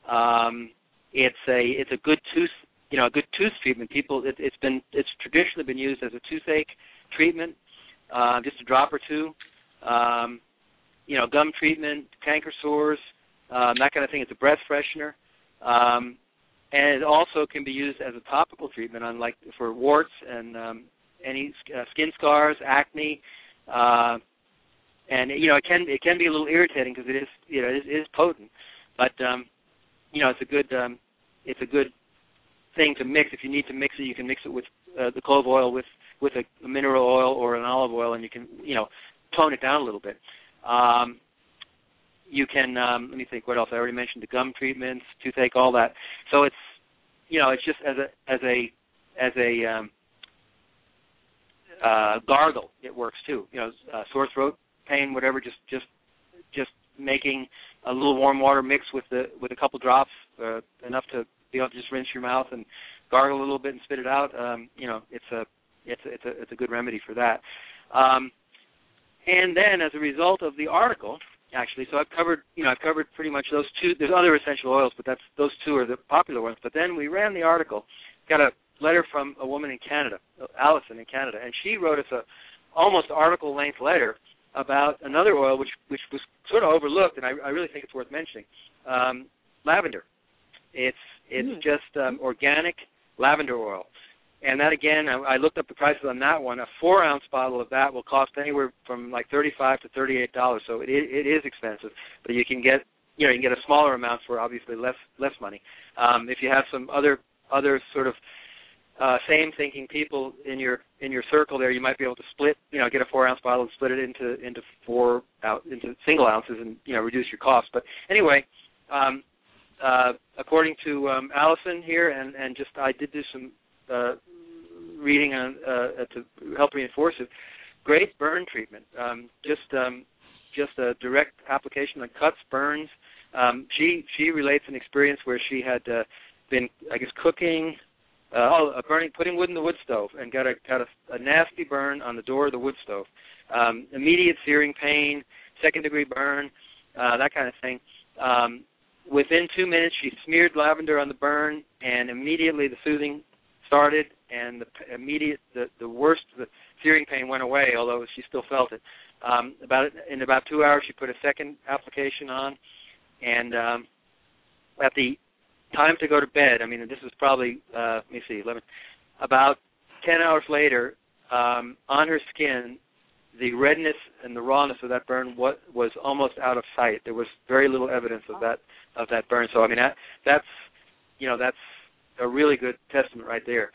It's a good tooth. A good tooth treatment. It's traditionally been used as a toothache treatment, just a drop or two. Gum treatment, canker sores, that kind of thing. It's a breath freshener, and it also can be used as a topical treatment on for warts and any skin scars, acne, and it can be a little irritating because it is potent, but it's a good thing to mix. If you need to mix it, you can mix it with the clove oil with a mineral oil or an olive oil, and you can tone it down a little bit. You can let me think. What else? I already mentioned the gum treatments, toothache, all that. So it's just as a gargle, it works too. Sore throat pain, whatever. Just making a little warm water mixed with a couple drops, enough to be able to just rinse your mouth and gargle a little bit and spit it out. It's a good remedy for that. And then as a result of the article, actually, so I've covered pretty much those two. There's other essential oils, but those two are the popular ones. But then we ran the article, got a letter from a woman in Canada, Allison in Canada, and she wrote us a almost article-length letter about another oil which was sort of overlooked, and I really think it's worth mentioning. Lavender. It's just organic lavender oil. And that, again, I looked up the prices on that one. A 4-ounce bottle of that will cost anywhere from like $35 to $38. So it is expensive, but you can get a smaller amount for obviously less money. If you have some other sort of same thinking people in your circle there, you might be able to split, get a 4-ounce bottle and split it into single ounces and reduce your cost. But anyway, according to Allison here, and just I did do some reading on to help reinforce it. Great burn treatment. Just a direct application on cuts, burns. She relates an experience where she had been, I guess, cooking, putting wood in the wood stove, and got a nasty burn on the door of the wood stove. Immediate searing pain, second-degree burn, that kind of thing. Within 2 minutes, she smeared lavender on the burn, and immediately the soothing started, and the worst, the searing pain went away, although she still felt it. In about 2 hours, she put a second application on, and at the time to go to bed, this was probably, about 10 hours later, on her skin, the redness and the rawness of that burn was almost out of sight. There was very little evidence of that burn. So that's a really good testament right there.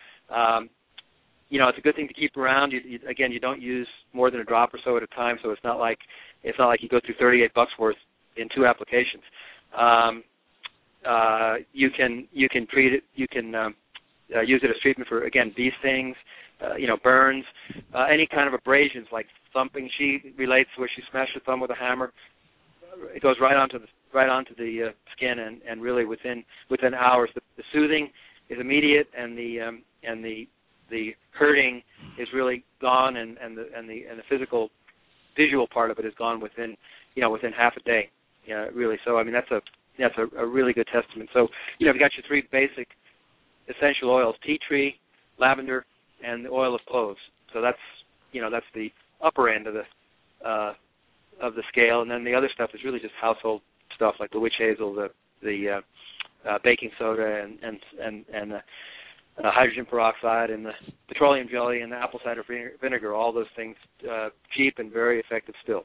It's a good thing to keep around. You don't use more than a drop or so at a time, so it's not like you go through $38 worth in 2 applications. You can treat it. You can use it as treatment for, again, bee stings, burns, any kind of abrasions like thumping. She relates where she smashed her thumb with a hammer. It goes right onto the skin, and really within hours, the soothing is immediate, and the hurting is really gone, and the physical visual part of it is gone within half a day. Really. So that's a really good testament. So you've got your 3 basic essential oils: tea tree, lavender, and the oil of cloves. So that's the upper end of the scale, and then the other stuff is really just household stuff like the witch hazel, the baking soda, and hydrogen peroxide, and the petroleum jelly, and the apple cider vinegar. All those things cheap and very effective still.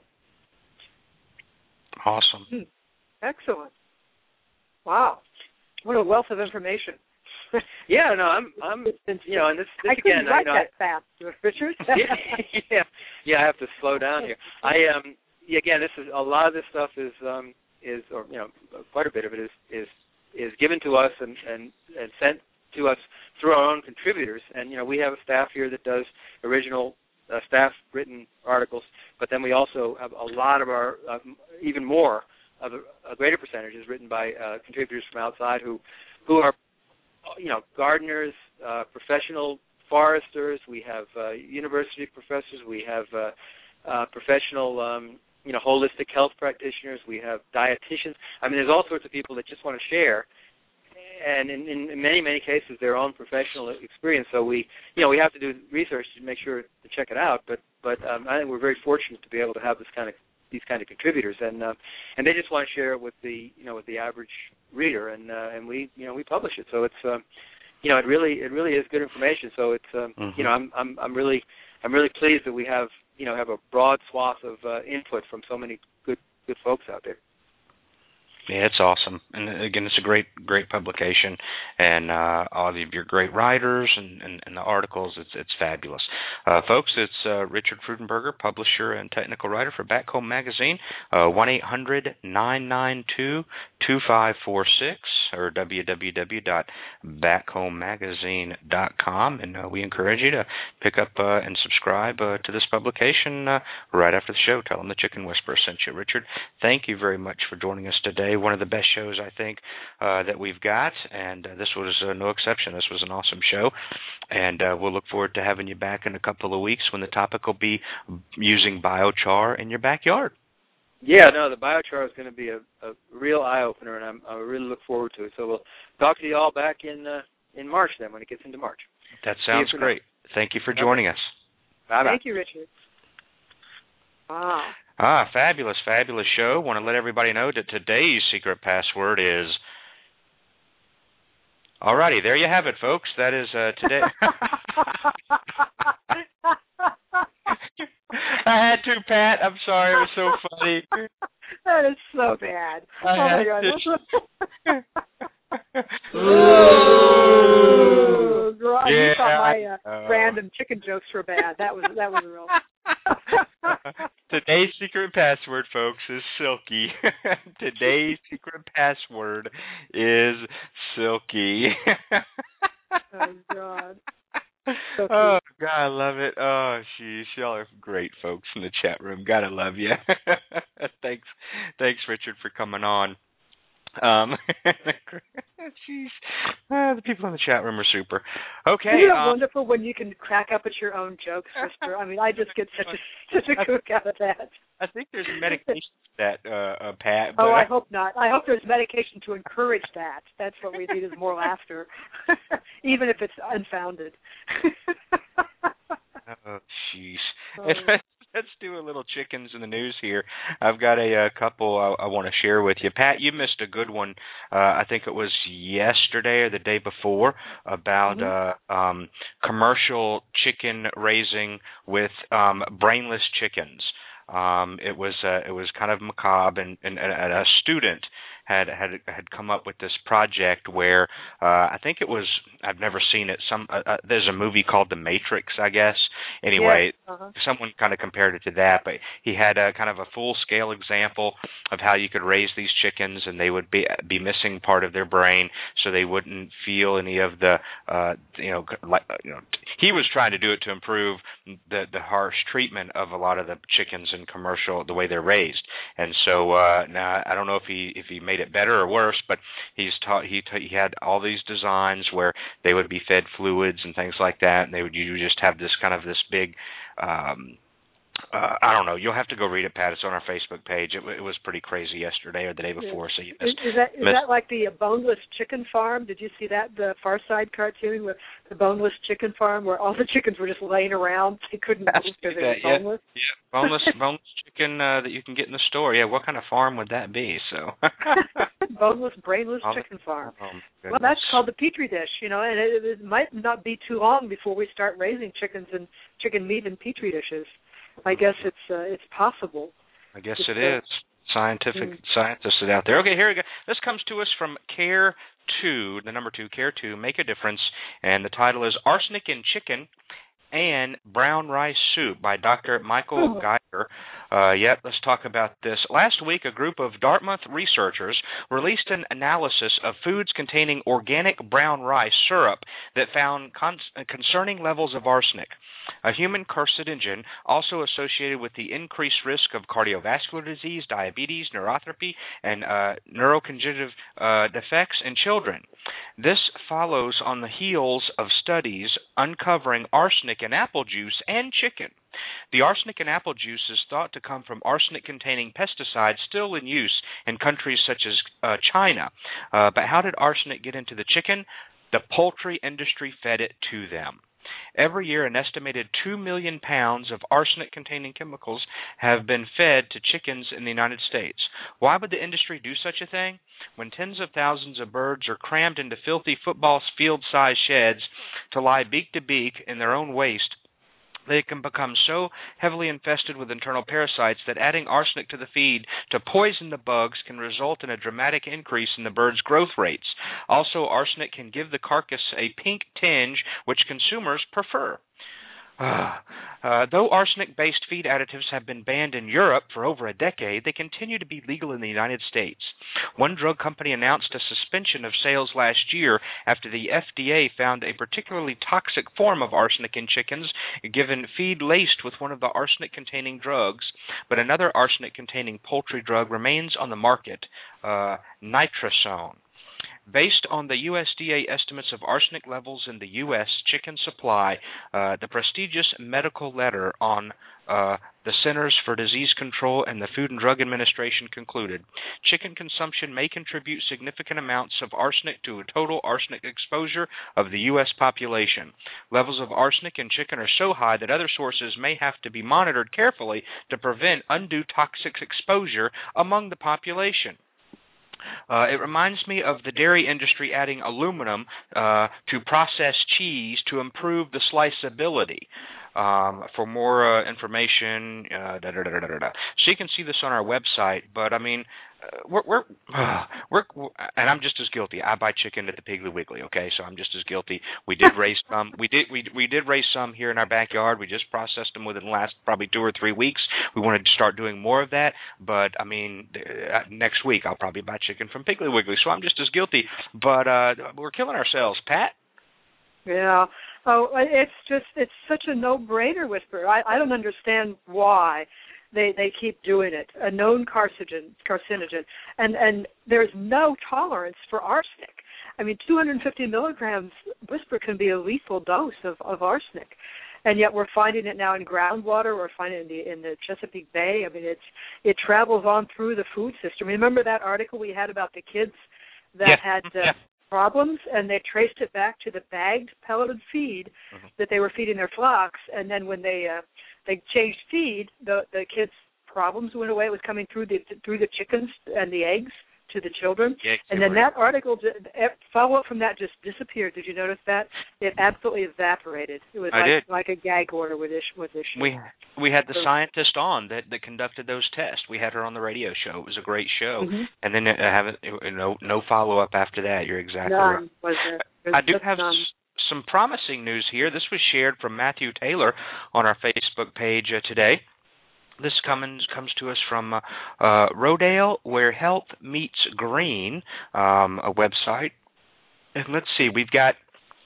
Awesome. Excellent. Wow, what a wealth of information. Yeah, no, I'm and this I couldn't again, write that fast, Richard. yeah, I have to slow down here. Again, this is a lot of this stuff is quite a bit of it is given to us and sent to us through our own contributors, and we have a staff here that does original staff-written articles, but then we also have a lot of our even more of a greater percentage is written by contributors from outside who are gardeners, professional foresters. We have university professors. We have professional, holistic health practitioners. We have dietitians. There's all sorts of people that just want to share, and in many, many cases, their own professional experience. So we have to do research to make sure to check it out. But I think we're very fortunate to be able to have this kind of these kind of contributors, and they just want to share it with the with the average reader, and we publish it. So it's it really is good information. So it's I'm really pleased that we have a broad swath of input from so many good folks out there. Yeah, it's awesome, and again, it's a great publication, and all of your great writers and the articles. It's fabulous, folks. It's Richard Freudenberger, publisher and technical writer for Back Home Magazine. 1-800-992-2546 or www.backhomemagazine.com, and we encourage you to pick up and subscribe to this publication right after the show. Tell them the Chicken Whisperer sent you. Richard, thank you very much for joining us today. One of the best shows, I think, that we've got, and this was no exception. This was an awesome show, and we'll look forward to having you back in a couple of weeks when the topic will be using biochar in your backyard. Yeah, no, the biochar is going to be a real eye-opener, and I really look forward to it. So we'll talk to you all back in March then, when it gets into March. That sounds great. Thank you for joining us. Bye-bye. Thank you, Richard. Fabulous show. Want to let everybody know that today's secret password is... Alrighty, there you have it, folks. That is today. I had to, Pat. I'm sorry. It was so funny. That is so bad. Oh, my God. Yeah, you thought my random chicken jokes were bad. That was real. Today's secret password, folks, is Silky. Today's secret password is Silky. Oh, God. Oh, God, I love it. Oh, sheesh. Y'all are great folks in the chat room. Gotta love you. Thanks, Richard, for coming on. Jeez, the people in the chat room are super. Okay, isn't it wonderful when you can crack up at your own jokes, sister? I mean, I just get such a kick out of that. I think there's medication for that, Pat. But I hope not. I hope there's medication to encourage that. That's what we need, is more laughter, even if it's unfounded. Oh, jeez. Let's do a little chickens in the news here. I've got a couple I want to share with you. Pat, you missed a good one. I think it was yesterday or the day before about commercial chicken raising with brainless chickens. It was kind of macabre, and a student had come up with this project where I think it was, I've never seen it. There's a movie called The Matrix, I guess. Anyway, someone kind of compared it to that, but he had a kind of a full-scale example of how you could raise these chickens, and they would be missing part of their brain, so they wouldn't feel any of the he was trying to do it to improve the harsh treatment of a lot of the chickens in commercial, the way they're raised. And so now I don't know if he made it better or worse, but he had all these designs where they would be fed fluids and things like that, and you just have this kind of this big I don't know. You'll have to go read it, Pat. It's on our Facebook page. It was pretty crazy yesterday or the day before. So you missed, is that like the boneless chicken farm? Did you see that, the Far Side cartoon with the boneless chicken farm, where all the chickens were just laying around? They couldn't move because they were boneless. Yeah, boneless chicken that you can get in the store. Yeah, what kind of farm would that be? So boneless, brainless chicken farm. Well, that's called the Petri dish, and it might not be too long before we start raising chickens and chicken meat in Petri dishes. I guess it's possible. I guess it is. Scientists are out there. Okay, here we go. This comes to us from Care 2, the number 2, Care 2, Make a Difference, and the title is Arsenic in Chicken and Brown Rice Soup by Dr. Michael Geiger. Let's talk about this. Last week, a group of Dartmouth researchers released an analysis of foods containing organic brown rice syrup that found concerning levels of arsenic, a human carcinogen also associated with the increased risk of cardiovascular disease, diabetes, neuropathy, and neurocognitive defects in children. This follows on the heels of studies uncovering arsenic in apple juice and chicken. The arsenic in apple juice is thought to come from arsenic-containing pesticides still in use in countries such as China. But how did arsenic get into the chicken? The poultry industry fed it to them. Every year, an estimated 2 million pounds of arsenic-containing chemicals have been fed to chickens in the United States. Why would the industry do such a thing? When tens of thousands of birds are crammed into filthy football field-sized sheds to lie beak to beak in their own waste, they can become so heavily infested with internal parasites that adding arsenic to the feed to poison the bugs can result in a dramatic increase in the birds' growth rates. Also, arsenic can give the carcass a pink tinge, which consumers prefer. Though arsenic-based feed additives have been banned in Europe for over a decade, they continue to be legal in the United States. One drug company announced a suspension of sales last year after the FDA found a particularly toxic form of arsenic in chickens given feed laced with one of the arsenic-containing drugs, but another arsenic-containing poultry drug remains on the market, nitrazone. Based on the USDA estimates of arsenic levels in the U.S. chicken supply, the prestigious medical letter on the Centers for Disease Control and the Food and Drug Administration concluded, chicken consumption may contribute significant amounts of arsenic to a total arsenic exposure of the U.S. population. Levels of arsenic in chicken are so high that other sources may have to be monitored carefully to prevent undue toxic exposure among the population. It reminds me of the dairy industry adding aluminum to processed cheese to improve the sliceability. For more information, so you can see this on our website. But I mean, we're and I'm just as guilty. I buy chicken at the Piggly Wiggly. Okay, so I'm just as guilty. We did raise some. We did raise some here in our backyard. We just processed them within the last probably 2 or 3 weeks. We wanted to start doing more of that. But I mean, next week I'll probably buy chicken from Piggly Wiggly. So I'm just as guilty. But we're killing ourselves, Pat. Yeah. Oh, it's such a no-brainer, Whisper. I don't understand why they keep doing it. A known carcinogen, and there's no tolerance for arsenic. I mean, 250 milligrams, Whisper, can be a lethal dose of arsenic, and yet we're finding it now in groundwater. We're finding it in the Chesapeake Bay. I mean, it travels on through the food system. Remember that article we had about the kids that had problems, and they traced it back to the bagged pelleted feed that they were feeding their flocks, and then when they changed feed, the kids' problems went away. It was coming through the chickens and the eggs to the children, and then that article, follow-up from that, just disappeared. Did you notice that? It absolutely evaporated. It was like a gag order with this. We had the scientist on that conducted those tests. We had her on the radio show. It was a great show, and then no follow-up after that. You're exactly right. I do have some promising news here. This was shared from Matthew Taylor on our Facebook page today. This comes to us from Rodale, Where Health Meets Green, a website. And let's see, we've got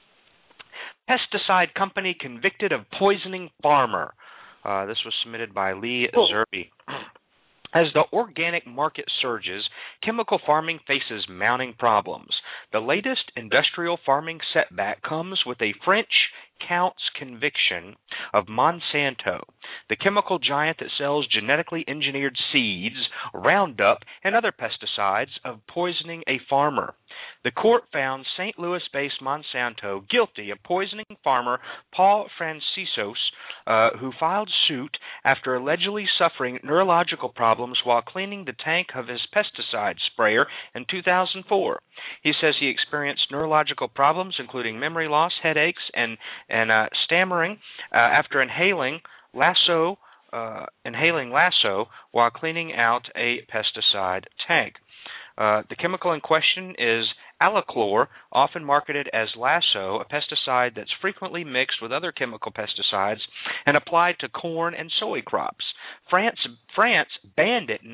pesticide company convicted of poisoning farmer. This was submitted by Lee Zerby. As the organic market surges, chemical farming faces mounting problems. The latest industrial farming setback comes with a French counts conviction of Monsanto, the chemical giant that sells genetically engineered seeds, Roundup, and other pesticides, of poisoning a farmer. The court found St. Louis-based Monsanto guilty of poisoning farmer Paul Francisos, who filed suit after allegedly suffering neurological problems while cleaning the tank of his pesticide sprayer in 2004. He says he experienced neurological problems, including memory loss, headaches, and stammering after inhaling Lasso while cleaning out a pesticide tank. The chemical in question is Alachlor, often marketed as Lasso, a pesticide that's frequently mixed with other chemical pesticides and applied to corn and soy crops. France banned it in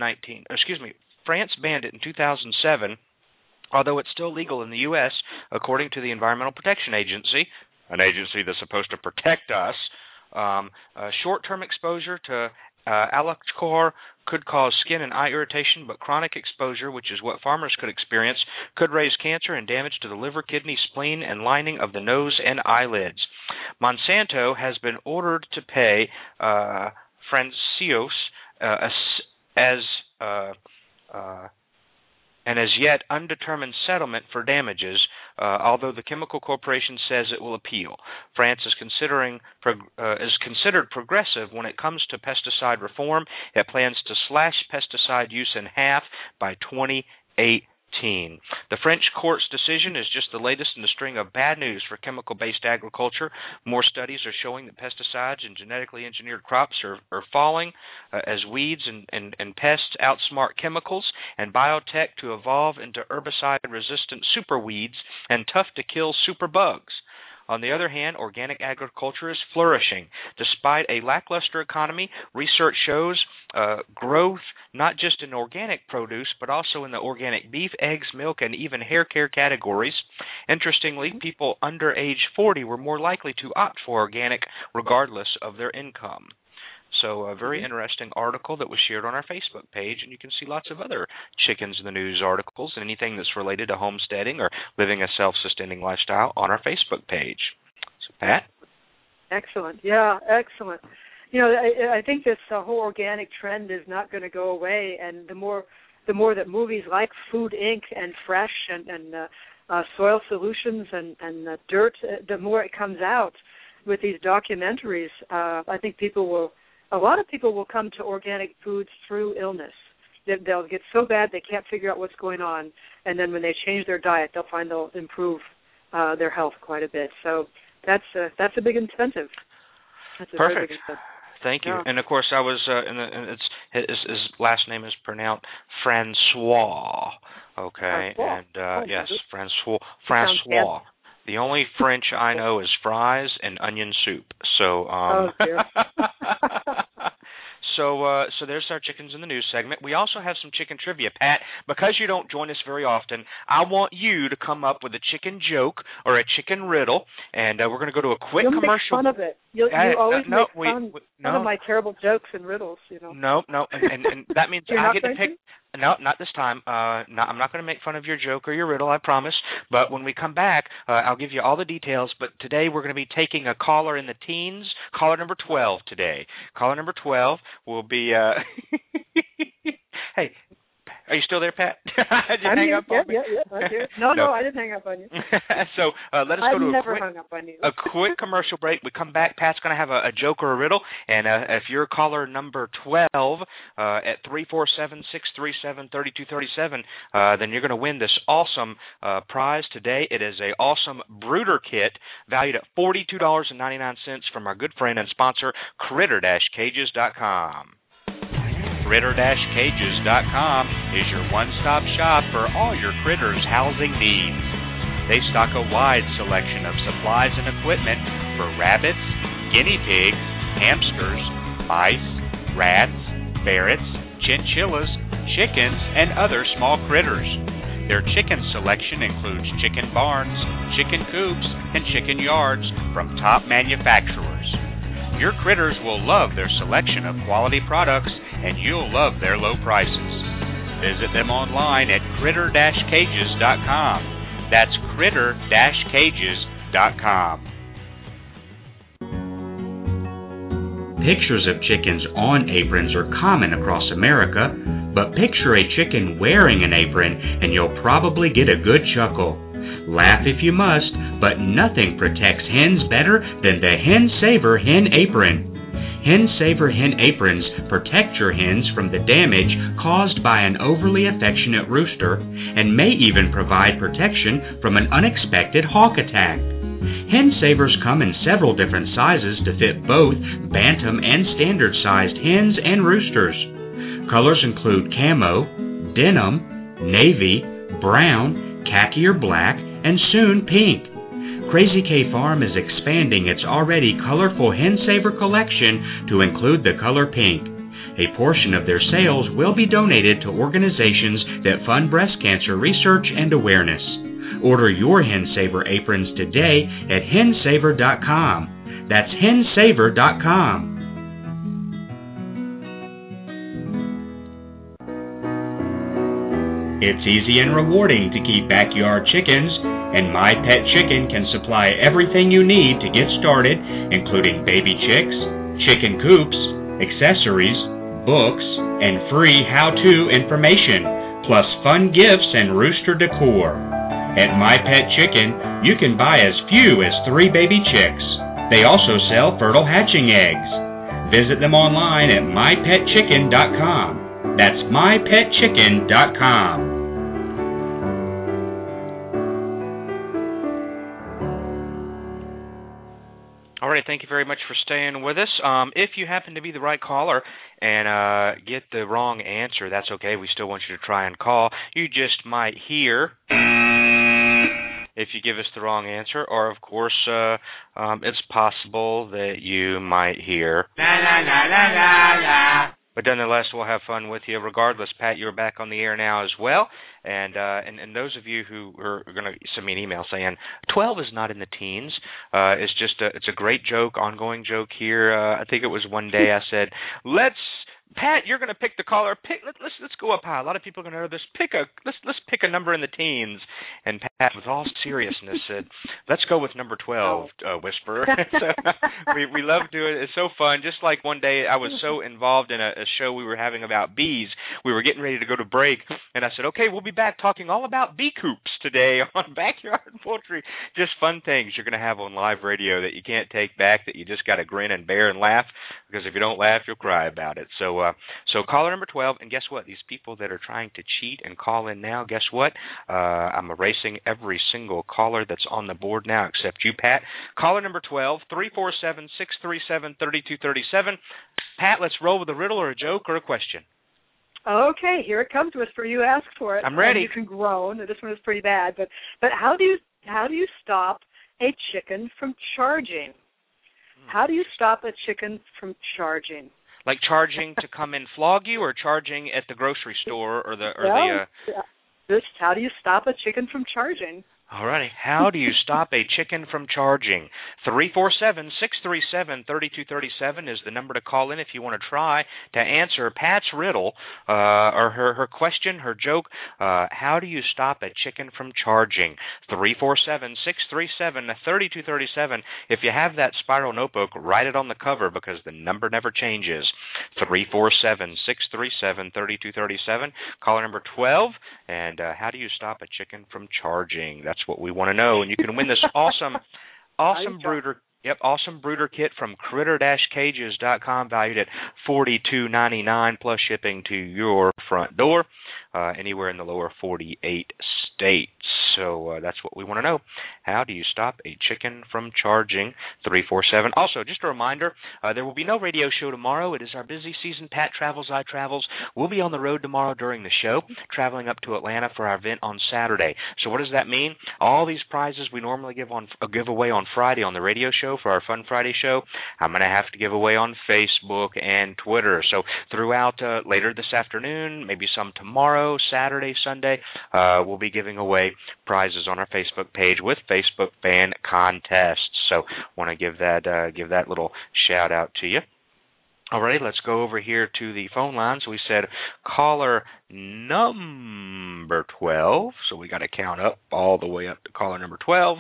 2007, although it's still legal in the U.S., according to the Environmental Protection Agency, an agency that's supposed to protect us. Short-term exposure to Alachlor could cause skin and eye irritation, but chronic exposure, which is what farmers could experience, could raise cancer and damage to the liver, kidney, spleen, and lining of the nose and eyelids. Monsanto has been ordered to pay Francios an as yet undetermined settlement for damages, although the Chemical Corporation says it will appeal. France is considered progressive when it comes to pesticide reform. It plans to slash pesticide use in half by 2018. The French court's decision is just the latest in a string of bad news for chemical-based agriculture. More studies are showing that pesticides and genetically engineered crops are falling as weeds and pests outsmart chemicals, and biotech to evolve into herbicide-resistant superweeds and tough-to-kill superbugs. On the other hand, organic agriculture is flourishing. Despite a lackluster economy, research shows growth not just in organic produce, but also in the organic beef, eggs, milk, and even hair care categories. Interestingly, people under age 40 were more likely to opt for organic regardless of their income. So a very interesting article that was shared on our Facebook page, and you can see lots of other Chickens in the News articles and anything that's related to homesteading or living a self-sustaining lifestyle on our Facebook page. So, Pat? Excellent. Yeah, excellent. You know, I think this whole organic trend is not going to go away, and the more that movies like Food Inc. and Fresh and Soil Solutions and Dirt, the more it comes out with these documentaries, I think a lot of people will come to organic foods through illness. They'll get so bad they can't figure out what's going on, and then when they change their diet, they'll find they'll improve their health quite a bit. So that's a big incentive. That's a Perfect. Very big incentive. Thank you. Yeah. And of course, I was. His last name is pronounced Francois. Okay, Francois. and yes, Francois. The only French I know is fries and onion soup. So, oh dear. So there's our Chickens in the News segment. We also have some chicken trivia, Pat. Because you don't join us very often, I want you to come up with a chicken joke or a chicken riddle, and we're going to go to a quick You'll commercial. Make fun of it. You always no, make fun of my terrible jokes and riddles. You know. No, and that means You're I not get to going pick. No, not this time. I'm not going to make fun of your joke or your riddle, I promise. But when we come back, I'll give you all the details. But today we're going to be taking a caller in the teens, caller number 12 today. Caller number 12 will be... Hey, are you still there, Pat? Did you hang up on me? Yeah, I'm here. No, I didn't hang up on you. So let us go to hung up on you. a quick commercial break. We come back. Pat's going to have a joke or a riddle. And if you're caller number 12 at 347-637-3237, then you're going to win this awesome prize today. It is a awesome brooder kit valued at $42.99 from our good friend and sponsor, Critter-Cages.com. Critter-Cages.com is your one-stop shop for all your critters' housing needs. They stock a wide selection of supplies and equipment for rabbits, guinea pigs, hamsters, mice, rats, ferrets, chinchillas, chickens, and other small critters. Their chicken selection includes chicken barns, chicken coops, and chicken yards from top manufacturers. Your critters will love their selection of quality products, and you'll love their low prices. Visit them online at Critter-Cages.com. That's Critter-Cages.com. Pictures of chickens on aprons are common across America, but picture a chicken wearing an apron and you'll probably get a good chuckle. Laugh if you must, but nothing protects hens better than the Hen Saver Hen Apron. Hen Saver Hen Aprons protect your hens from the damage caused by an overly affectionate rooster and may even provide protection from an unexpected hawk attack. Hen Savers come in several different sizes to fit both bantam and standard-sized hens and roosters. Colors include camo, denim, navy, brown, khaki or black, and soon pink. Crazy K Farm is expanding its already colorful Hen Saver collection to include the color pink. A portion of their sales will be donated to organizations that fund breast cancer research and awareness. Order your Hen Saver aprons today at hensaver.com. That's hensaver.com. It's easy and rewarding to keep backyard chickens, and My Pet Chicken can supply everything you need to get started, including baby chicks, chicken coops, accessories, books, and free how-to information. plus fun gifts and rooster decor. At My Pet Chicken, you can buy as few as 3 baby chicks. They also sell fertile hatching eggs. Visit them online at mypetchicken.com. That's mypetchicken.com. All right, thank you very much for staying with us. If you happen to be the right caller and get the wrong answer, that's okay. We still want you to try and call. You just might hear if you give us the wrong answer, or of course, it's possible that you might hear la la la la la la. But nonetheless, we'll have fun with you regardless. Pat, you're back on the air now as well. And those of you who are going to send me an email saying 12 is not in the teens, it's a great joke, ongoing joke here. I think it was one day I said, Pat, you're going to pick the caller. Let's go up high. A lot of people are going to know this. Let's pick a number in the teens. And Pat, with all seriousness, said, let's go with number 12, Whisperer. So we love doing it. It's so fun. Just like one day I was so involved in a show we were having about bees. We were getting ready to go to break, and I said, okay, we'll be back talking all about bee coops today on Backyard Poultry. Just fun things you're going to have on live radio that you can't take back, that you just got to grin and bear and laugh, because if you don't laugh, you'll cry about it. So caller number 12, and guess what? These people that are trying to cheat and call in now, guess what? I'm erasing every single caller that's on the board now except you, Pat. Caller number 12, 347-637-3237. Pat, let's roll with a riddle or a joke or a question. Okay, here it comes, Whisper. You asked for it. I'm ready. You can groan. This one is pretty bad, but how do you stop a chicken from charging? How do you stop a chicken from charging? Like charging to come and flog you, or charging at the grocery store, Just how do you stop a chicken from charging? All righty. How do you stop a chicken from charging? 347-637-3237 is the number to call in if you want to try to answer Pat's riddle or her question, her joke. How do you stop a chicken from charging? 347-637-3237. If you have that spiral notebook, write it on the cover because the number never changes. 347-637-3237. Caller number 12. And how do you stop a chicken from charging? That's what we want to know. And you can win this awesome brooder. Yep, awesome brooder kit from critter-cages.com, valued at $42.99 plus shipping to your front door, anywhere in the lower 48 states. So that's what we want to know. How do you stop a chicken from charging? 347. Also, just a reminder, there will be no radio show tomorrow. It is our busy season. Pat travels, I travels. We'll be on the road tomorrow during the show, traveling up to Atlanta for our event on Saturday. So what does that mean? All these prizes we normally give away on Friday on the radio show for our Fun Friday show, I'm going to have to give away on Facebook and Twitter. So throughout later this afternoon, maybe some tomorrow, Saturday, Sunday, we'll be giving away prizes on our Facebook page with Facebook fan contests. So want to give that little shout out to you. All right, let's go over here to the phone lines. We said caller number 12, so we got to count up all the way up to caller number 12.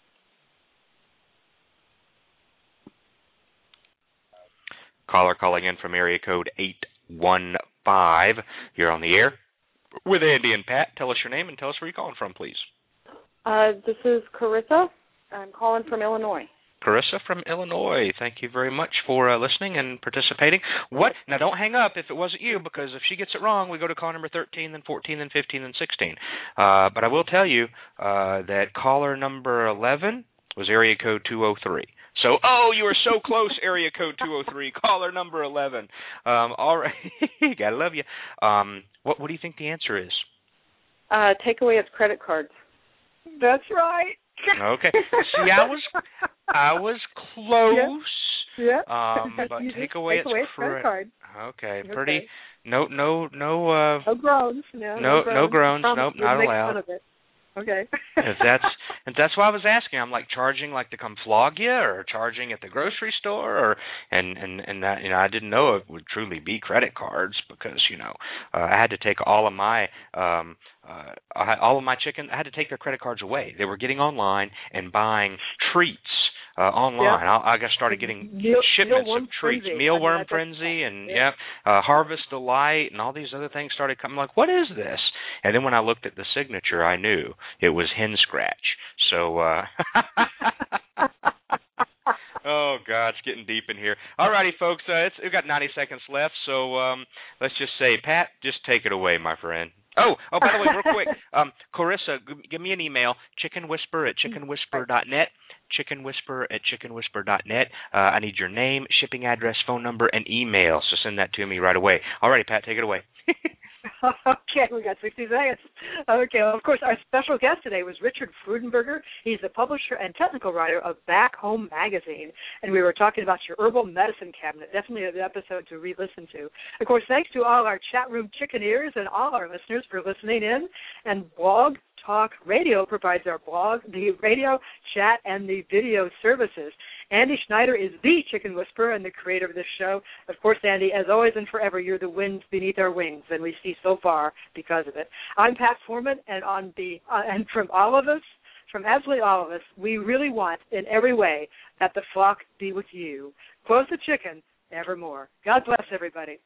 Caller calling in from area code 815. You're on the air with Andy and Pat. Tell us your name and tell us where you're calling from, please. This is Carissa. I'm calling from Illinois. Carissa from Illinois. Thank you very much for listening and participating. Now, don't hang up if it wasn't you, because if she gets it wrong, we go to call number 13, then 14, then 15, then 16. But I will tell you that caller number 11 was area code 203. So, you were so close, area code 203, caller number 11. All right, gotta love you. What do you think the answer is? Takeaway is credit cards. That's right. Okay. See, I was close. Yeah. But takeaway is credit card. Okay. Pretty. No groans. No groans. Nope, not allowed. Fun of it. Okay. If that's why I was asking. I'm like charging like to come flog you, or charging at the grocery store, or and that I didn't know it would truly be credit cards, because I had to take all of my chicken. I had to take their credit cards away. They were getting online and buying treats online. I got started getting shipments of treats, Mealworm Frenzy, and Harvest Delight, and all these other things started coming. Like, what is this? And then when I looked at the signature, I knew it was Hen Scratch. So, oh God, it's getting deep in here. All righty, folks, we've got 90 seconds left, so let's just say, Pat, just take it away, my friend. Oh, by the way, real quick, Carissa, give me an email, chickenwhisper@chickenwhisper.net, chickenwhisper@chickenwhisper.net. I need your name, shipping address, phone number, and email, so send that to me right away. All righty, Pat, take it away. Okay, we got 60 seconds. Okay, well, of course, our special guest today was Richard Freudenberger. He's the publisher and technical writer of Back Home Magazine, and we were talking about your herbal medicine cabinet. Definitely an episode to re-listen to. Of course, thanks to all our chat room chickeneers and all our listeners for listening in. And Blog Talk Radio provides our blog, the radio, chat, and the video services. Andy Schneider is the Chicken Whisperer and the creator of this show. Of course, Andy, as always and forever, you're the wind beneath our wings, and we see so far because of it. I'm Pat Foreman, and and from all of us, from absolutely all of us, we really want, in every way, that the flock be with you. Close the chicken, evermore. God bless everybody.